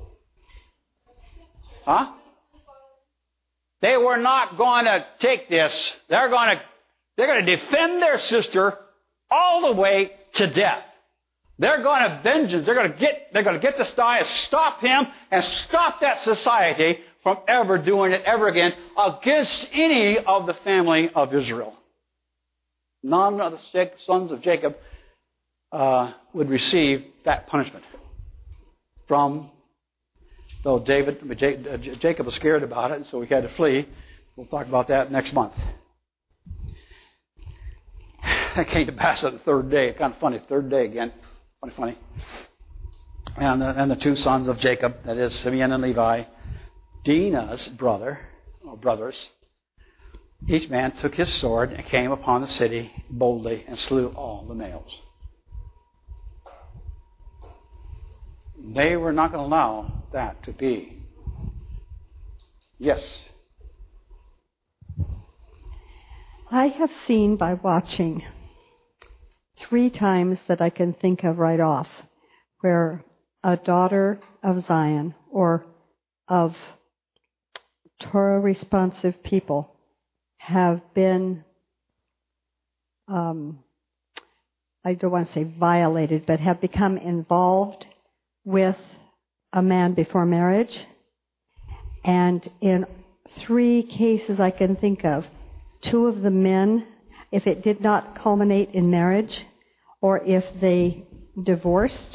Huh? They were not going to take this. They're going to, they're going to defend their sister all the way to death. They're going to vengeance. They're going to get, they're going to get this guy and stop him and stop that society from ever doing it ever again against any of the family of Israel. None of the sons of Jacob uh, would receive that punishment from, though David, Jacob was scared about it, and so he had to flee. We'll talk about that next month. That came to pass on the third day. Kind of funny, third day again. Funny, funny. And the, and the two sons of Jacob, that is Simeon and Levi, Dinah's brother, or brothers, each man took his sword and came upon the city boldly and slew all the males. They were not going to allow that to be. Yes. I have seen by watching three times that I can think of right off where a daughter of Zion or of Torah responsive people have been, um, I don't want to say violated, but have become involved with a man before marriage. And in three cases I can think of, two of the men, if it did not culminate in marriage, or if they divorced,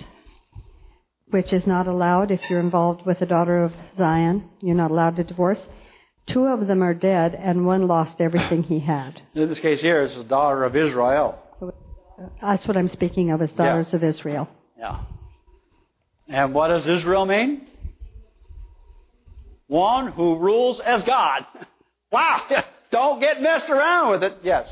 which is not allowed if you're involved with a daughter of Zion, you're not allowed to divorce. Two of them are dead, and one lost everything he had. In this case here, it's the daughter of Israel. That's what I'm speaking of as daughters Yeah. of Israel. Yeah. And what does Israel mean? One who rules as God. Wow! Don't get messed around with it. Yes.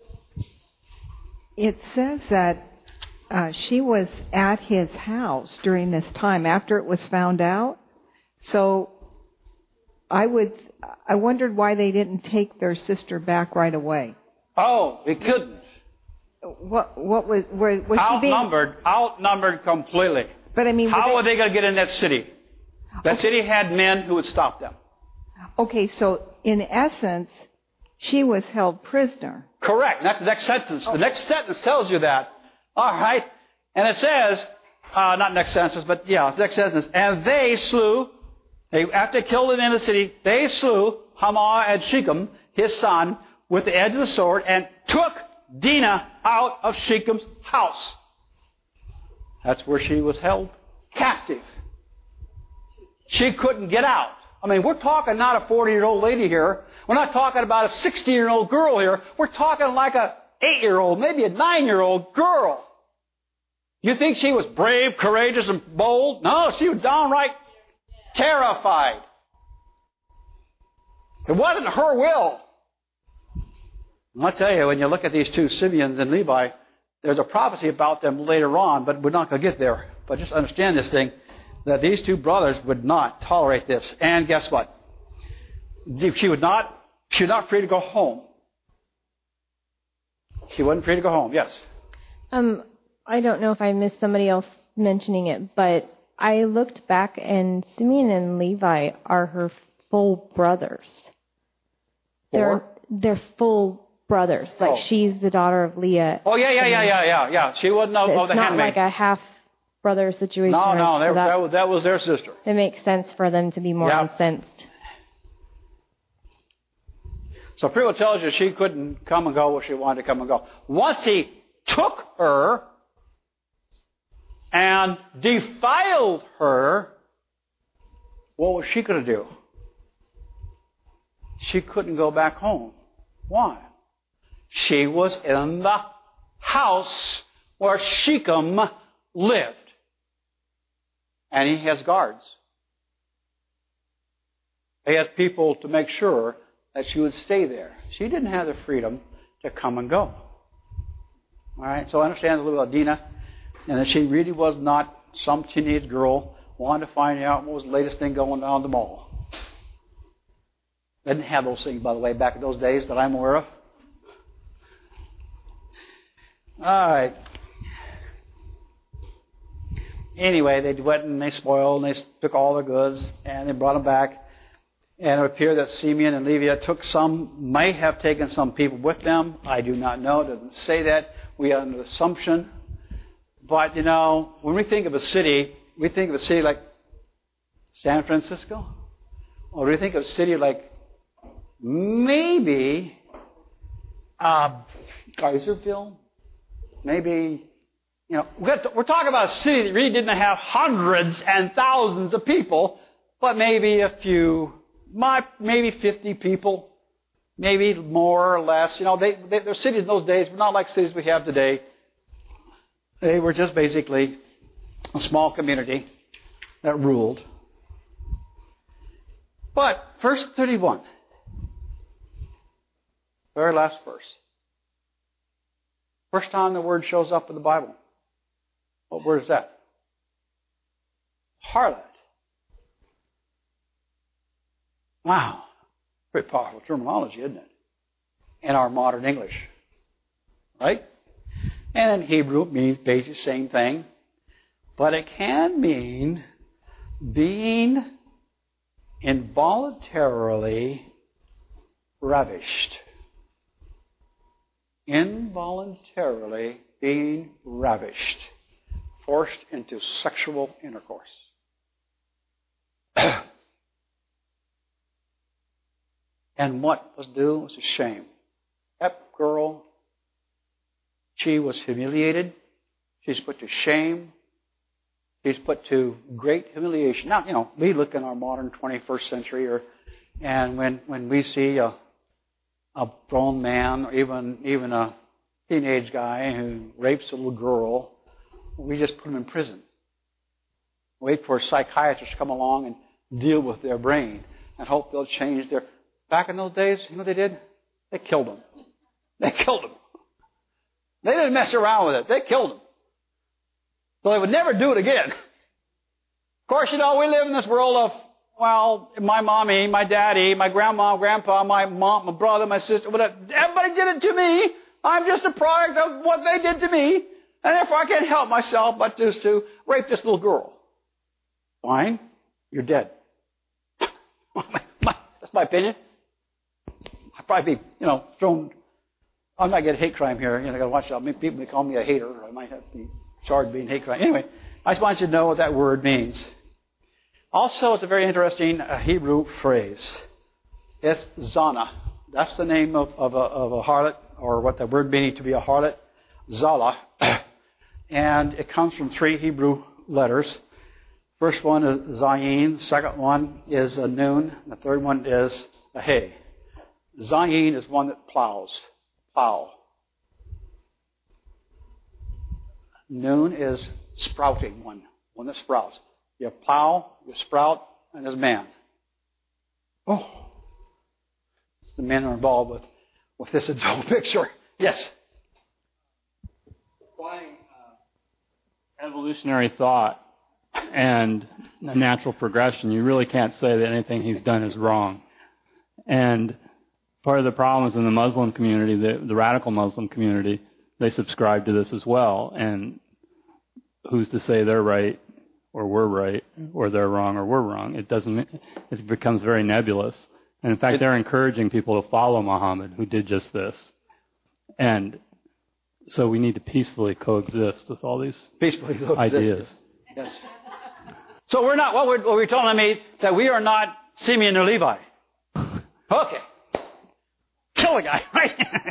It says that uh, she was at his house during this time after it was found out. So I would, I wondered why they didn't take their sister back right away. Oh, they couldn't. What? What was? Was, was she being Outnumbered. Outnumbered completely. But I mean, how were are they going to get in that city? That Okay. city had men who would stop them. Okay, so in essence, she was held prisoner. Correct. That's the next sentence. The next sentence tells you that. All right. And it says, uh, not next sentence, but yeah, next sentence. And they slew, they, after they killed him in the city, they slew Hamor and Shechem, his son, with the edge of the sword, and took Dinah out of Shechem's house. That's where she was held captive. She couldn't get out. I mean, we're talking not a forty-year-old lady here. We're not talking about a sixteen-year-old girl here. We're talking like a eight-year-old, maybe a nine-year-old girl. You think she was brave, courageous, and bold? No, she was downright terrified. It wasn't her will. And I'll tell you, when you look at these two, Simeons and Levi, there's a prophecy about them later on, but we're not going to get there. But just understand this thing, that these two brothers would not tolerate this. And guess what? She would not, she was not free to go home. She wasn't free to go home. Yes. Um, I don't know if I missed somebody else mentioning it, but I looked back and Simeon and Levi are her full brothers. They're they're full brothers. Like Oh. she's the daughter of Leah. Oh, yeah, yeah, yeah, yeah, yeah, yeah. She wasn't of, of It's the not handmaid. like a half brother situation. No, right? no, So they, that, that, was, that was their sister. it makes sense for them to be more Yeah. incensed. So pretty well tells you she couldn't come and go where she wanted to come and go. Once he took her and defiled her, what was she going to do? She couldn't go back home. Why? She was in the house where Shechem lived. And he has guards. He has people to make sure that she would stay there. She didn't have the freedom to come and go. All right, so I understand a little about Dinah, and that she really was not some teenage girl wanting to find out what was the latest thing going on the mall. They didn't have those things, by the way, back in those days that I'm aware of. All right. Anyway, they went and they spoiled and they took all their goods and they brought them back. And it appeared that Simeon and Levi took some, might have taken some people with them. I do not know. It doesn't say that. We have an assumption. But, you know, when we think of a city, we think of a city like San Francisco. Or we think of a city like maybe uh, Kaiserville. Maybe, you know, we're talking about a city that really didn't have hundreds and thousands of people, but maybe a few. My, maybe fifty people, maybe more or less. You know, they, they, their cities in those days were not like cities we have today. They were just basically a small community that ruled. But verse thirty-one, very last verse. First time the word shows up in the Bible. What word is that? Harlot. Wow. Pretty powerful terminology, isn't it? In our modern English. Right? And in Hebrew it means basically the same thing. But it can mean being involuntarily ravished. Involuntarily being ravished. Forced into sexual intercourse. And what was due was a shame. That girl, she was humiliated. She's put to shame. She's put to great humiliation. Now, you know, we look in our modern twenty-first century, or And when, when we see a, a grown man or even, even a teenage guy who rapes a little girl, we just put him in prison. Wait for a psychiatrist to come along and deal with their brain and hope they'll change their... Back in those days, you know what they did? They killed them. They killed them. They didn't mess around with it. They killed them. So they would never do it again. Of course, you know, we live in this world of, well, my mommy, my daddy, my grandma, grandpa, my mom, my brother, my sister, whatever. Everybody did it to me. I'm just a product of what they did to me. And therefore I can't help myself but just to rape this little girl. Fine. You're dead. That's my opinion. I'd probably be, you know, thrown... I might get a hate crime here. You know, I got to watch out. People may call me a hater. Or I might have to be charged with being hate crime. Anyway, I just want you to know what that word means. Also, it's a very interesting uh, Hebrew phrase. It's zana. That's the name of, of, a, of a harlot, or what the word meaning to be a harlot, zala. And it comes from three Hebrew letters. First one is zayin. Second one is a nun. And the third one is a hay. Zayin is one that plows. Plow. Nun is sprouting one. One that sprouts. You have plow, you sprout, and there's man. Oh. The men are involved with, with this adult picture. Yes? Applying uh, evolutionary thought and natural progression, you really can't say that anything he's done is wrong. And part of the problem is in the Muslim community, the, the radical Muslim community, they subscribe to this as well. And who's to say they're right or we're right, or they're wrong or we're wrong? It doesn't. It becomes very nebulous. And in fact, they're encouraging people to follow Muhammad, who did just this. And so we need to peacefully coexist with all these peacefully coexist. ideas. Yes. So we're not. What we're, what we're telling me that we are not Simeon or Levi. Okay. Kill the guy, right?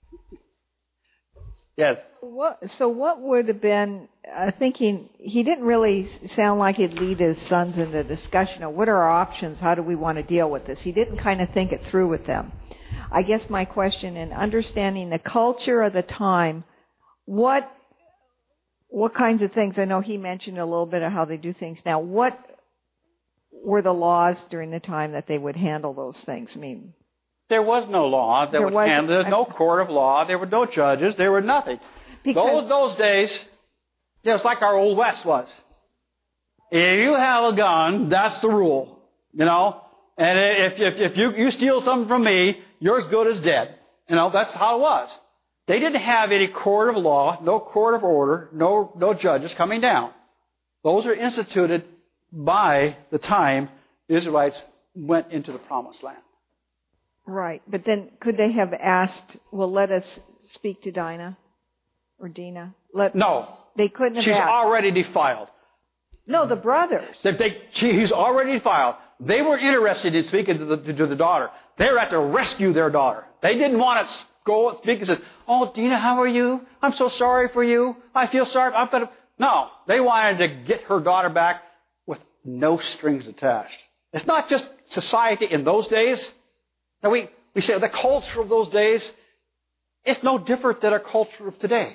Yes. What, so what would have been, uh, thinking, he didn't really sound like he'd lead his sons into discussion of what are our options, how do we want to deal with this? He didn't kind of think it through with them. I guess my question, in understanding the culture of the time, what what kinds of things, I know he mentioned a little bit of how they do things now, what were the laws during the time that they would handle those things? I mean... There was no law that there would handle it. No court of law. There were no judges. There were nothing. Those those days, just like our old West was. If you have a gun, that's the rule, you know. And if if if you you steal something from me, you're as good as dead. You know, that's how it was. They didn't have any court of law, no court of order, no no judges coming down. Those are instituted by the time the Israelites went into the Promised Land. Right, but then could they have asked, well, let us speak to Dinah or Dinah? Let, no. They couldn't have She's asked. already defiled. No, the brothers. They, they, she, he's already defiled. They weren't interested in speaking to the, to, to the daughter. They were at to rescue their daughter. They didn't want to go and speak and say, oh, Dinah, how are you? I'm so sorry for you. I feel sorry. I'm gonna... No, they wanted to get her daughter back with no strings attached. It's not just society in those days. Now, we, we say the culture of those days, it's no different than our culture of today.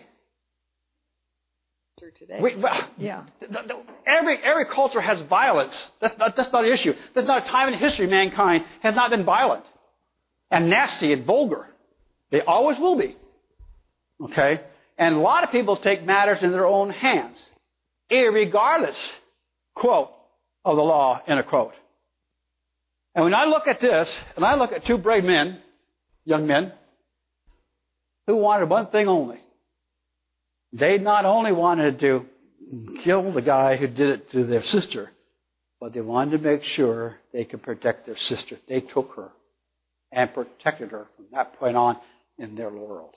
Today. We, well, yeah. Every, every culture has violence. That's not, that's not an issue. There's not a time in history mankind has not been violent and nasty and vulgar. They always will be. Okay? And a lot of people take matters in their own hands, irregardless, quote, of the law, in a quote. And when I look at this, and I look at two brave men, young men, who wanted one thing only. They not only wanted to kill the guy who did it to their sister, but they wanted to make sure they could protect their sister. They took her and protected her from that point on in their world.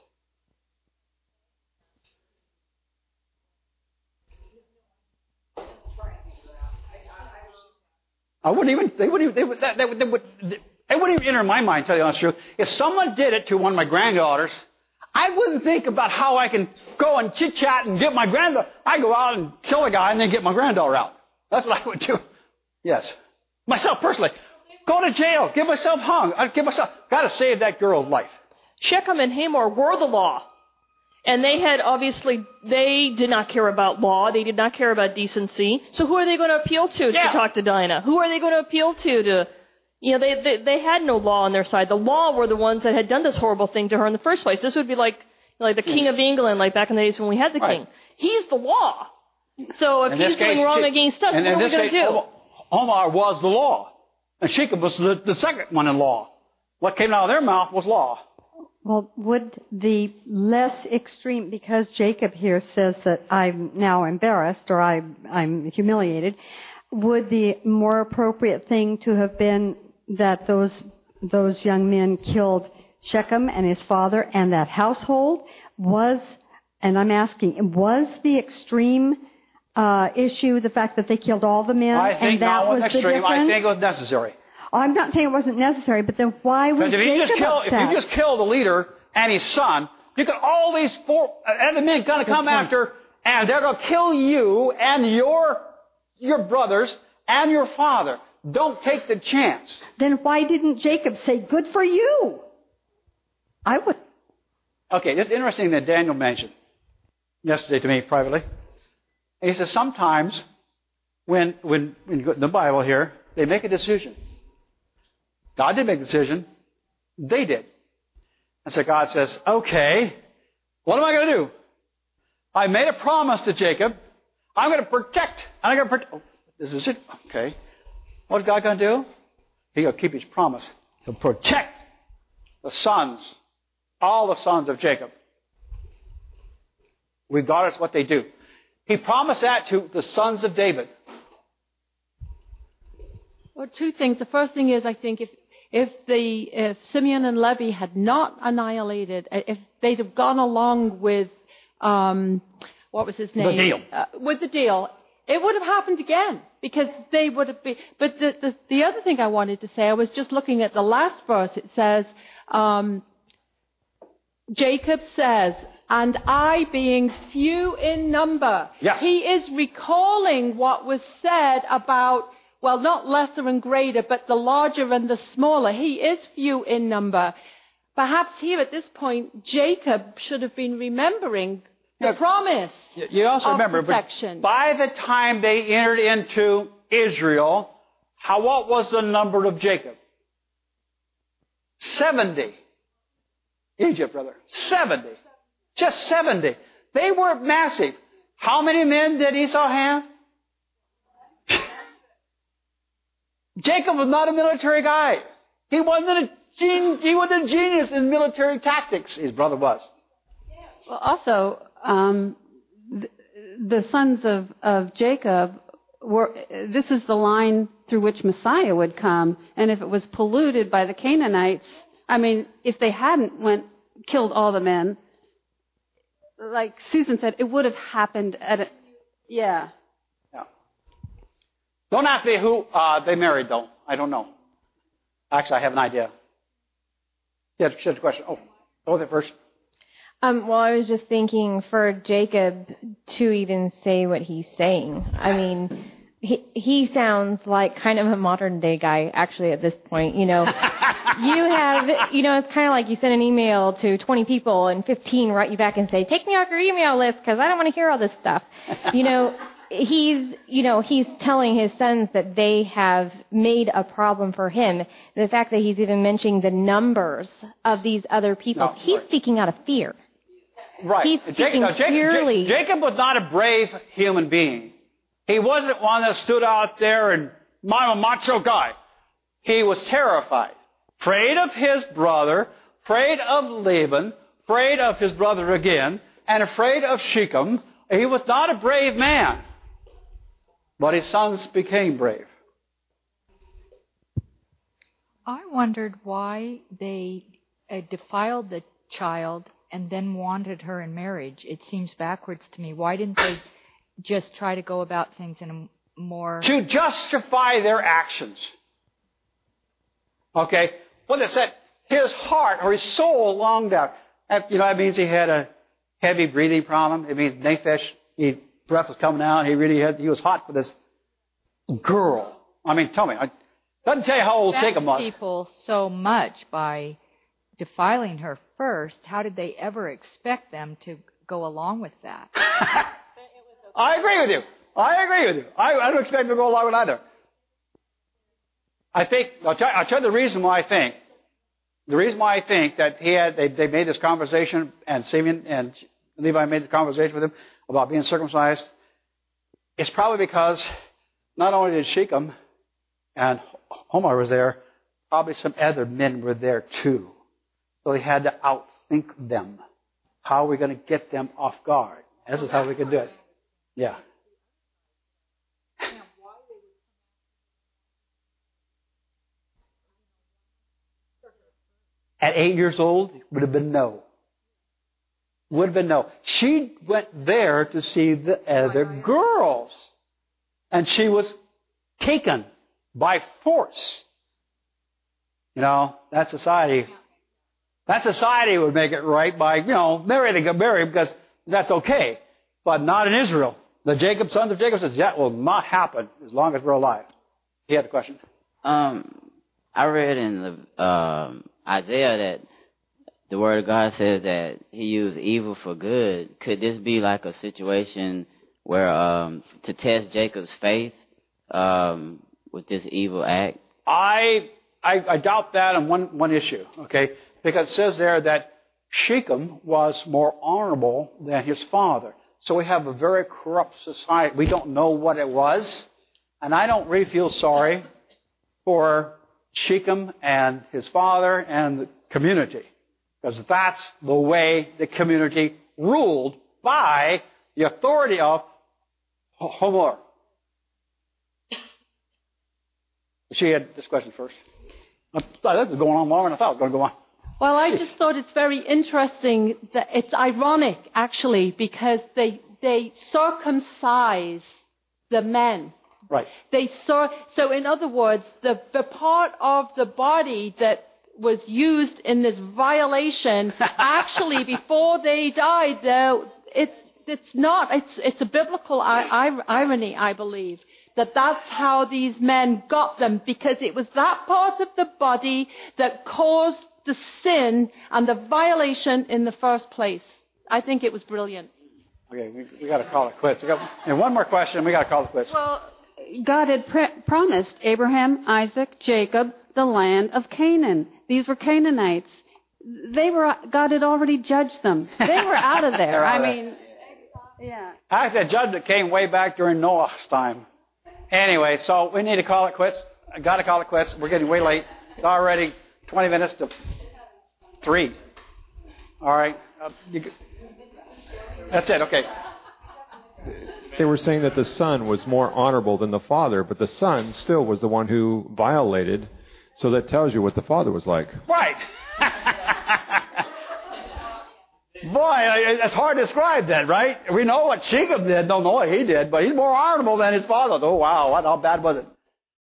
I wouldn't even, they wouldn't even, they would, they would, they would, they wouldn't even enter my mind, to tell you the honest truth. If someone did it to one of my granddaughters, I wouldn't think about how I can go and chit-chat and get my granddaughter. I go out and kill a guy and then get my granddaughter out. That's what I would do. Yes. Myself personally. Go to jail. Get myself hung. I get myself. Got to save that girl's life. Shechem and Hamor were the law. And they had obviously, they did not care about law. They did not care about decency. So who are they going to appeal to Yeah. to talk to Dinah? Who are they going to appeal to to, you know, they, they, they had no law on their side. The law were the ones that had done this horrible thing to her in the first place. This would be like, like the King of England, like back in the days when we had the Right. king. He's the law. So if In he's this case, doing wrong she- against us, and what in are we this going to case, do? Omar was the law. And Shechem was the, the second one in law. What came out of their mouth was law. Well, would the less extreme, because Jacob here says that I'm now embarrassed or I, I'm humiliated, would the more appropriate thing to have been that those those young men killed Shechem and his father and that household? Was, and I'm asking, was the extreme uh, issue the fact that they killed all the men I think and that not was was the extreme. difference? I think it was necessary. I'm not saying it wasn't necessary, but then why was Because if you Jacob just kill, if upset? you just kill the leader and his son, you got all these four other men going to come point. after, and they're going to kill you and your your brothers and your father. Don't take the chance. Then why didn't Jacob say, good for you? I would. Okay, it's interesting that Daniel mentioned yesterday to me privately. He says sometimes when when in the Bible here they make a decision. God didn't make a decision. They did. And so God says, okay, what am I going to do? I made a promise to Jacob. I'm going to protect. I'm going to protect. Oh, this is it. Okay. What's God going to do? He's going to keep his promise to protect the sons, all the sons of Jacob, regardless of what they do. He promised that to the sons of David. Well, two things. The first thing is, I think, if if the if Simeon and Levi had not annihilated, if they'd have gone along with um, what was his name? The deal. Uh, with the deal, it would have happened again because they would have been. But the, the the other thing I wanted to say, I was just looking at the last verse. It says, um, Jacob says, and I being few in number. Yes. He is recalling what was said about, well, not lesser and greater, but the larger and the smaller. He is few in number. Perhaps here at this point, Jacob should have been remembering the Yeah. promise You also of remember, but protection. by the time they entered into Israel, how what was the number of Jacob? Seventy. Egypt, brother. Seventy. Just seventy. They were massive. How many men did Esau have? Jacob was not a military guy. He wasn't a gen- he wasn't a genius in military tactics. His brother was. Well, also, um, the, the sons of, of Jacob were, this is the line through which Messiah would come. And if it was polluted by the Canaanites, I mean, if they hadn't went, killed all the men, like Susan said, it would have happened at a, yeah. Don't ask me who uh, they married, though. I don't know. Actually, I have an idea. Yeah, she has a question. Oh, go there first. Um, well, I was just thinking for Jacob to even say what he's saying. I mean, he he sounds like kind of a modern day guy, actually, at this point. You know, you have, you know, it's kind of like you send an email to twenty people and fifteen write you back and say, take me off your email list because I don't want to hear all this stuff. You know, he's, you know, he's telling his sons that they have made a problem for him. The fact that he's even mentioning the numbers of these other people, No, he's right. speaking out of fear. Right. He's Jacob, speaking no, Jacob, clearly. Ja- Jacob was not a brave human being. He wasn't one that stood out there and, I'm a macho guy. He was terrified. Afraid of his brother, afraid of Laban, afraid of his brother again, and afraid of Shechem. He was not a brave man. But his sons became brave. I wondered why they uh, defiled the child and then wanted her in marriage. It seems backwards to me. Why didn't they just try to go about things in a more... To justify their actions. Okay? What they said, his heart or his soul longed out. That, you know, that means he had a heavy breathing problem. It means nephesh, his breath was coming out. He really had, he was hot for this girl. I mean, tell me, I, Doesn't tell you how old Offend Shechem was. people so much by defiling her first. How did they ever expect them to go along with that? I agree with you. I agree with you. I, I don't expect them to go along with either. I think, I'll tell, I'll tell you the reason why I think. The reason why I think that he had, they, they made this conversation, and Simeon and Levi made the conversation with him about being circumcised. It's probably because not only did Shechem and Homer was there, probably some other men were there too. So they had to outthink them. How are we going to get them off guard? This is how we can do it. Yeah. At eight years old, would have been no. Would have been no. She went there to see the other girls. And she was taken by force. You know, that society, that society would make it right by, you know, marry to get married because that's okay. But not in Israel. The Jacob, sons of Jacob says, that will not happen as long as we're alive. He had a question. Um, I read in the, um, Isaiah that the Word of God says that He used evil for good. Could this be like a situation where um, to test Jacob's faith um, with this evil act? I, I I doubt that on one one issue. Okay, because it says there that Shechem was more honorable than his father. So we have a very corrupt society. We don't know what it was, and I don't really feel sorry for Shechem and his father and the community, because that's the way the community ruled by the authority of Hamor. She had this question first. I thought this is going on longer than I thought it was going to go on. Well, I just thought it's very interesting that it's ironic, actually, because they they circumcise the men. Right. They saw, so in other words, the, the part of the body that was used in this violation, actually before they died, though, it's it's not, it's it's a biblical I, I, irony, I believe, that that's how these men got them, because it was that part of the body that caused the sin and the violation in the first place. I think it was brilliant. Okay, we, we got to call it quits. We got, and one more question, we got to call it quits. Well, God had pre- promised Abraham, Isaac, Jacob the land of Canaan. These were Canaanites. They were. God had already judged them. They were out of there. I mean, yeah. Actually, the judgment came way back during Noah's time. Anyway, so we need to call it quits. I got to call it quits. We're getting way late. It's already twenty minutes to three. All right. Uh, you, that's it. Okay. They were saying that the son was more honorable than the father, but the son still was the one who violated. So that tells you what the father was like. Right. Boy, it's hard to describe that, right? We know what Shechem did, don't know what he did, but he's more honorable than his father. Oh, wow, what, how bad was it?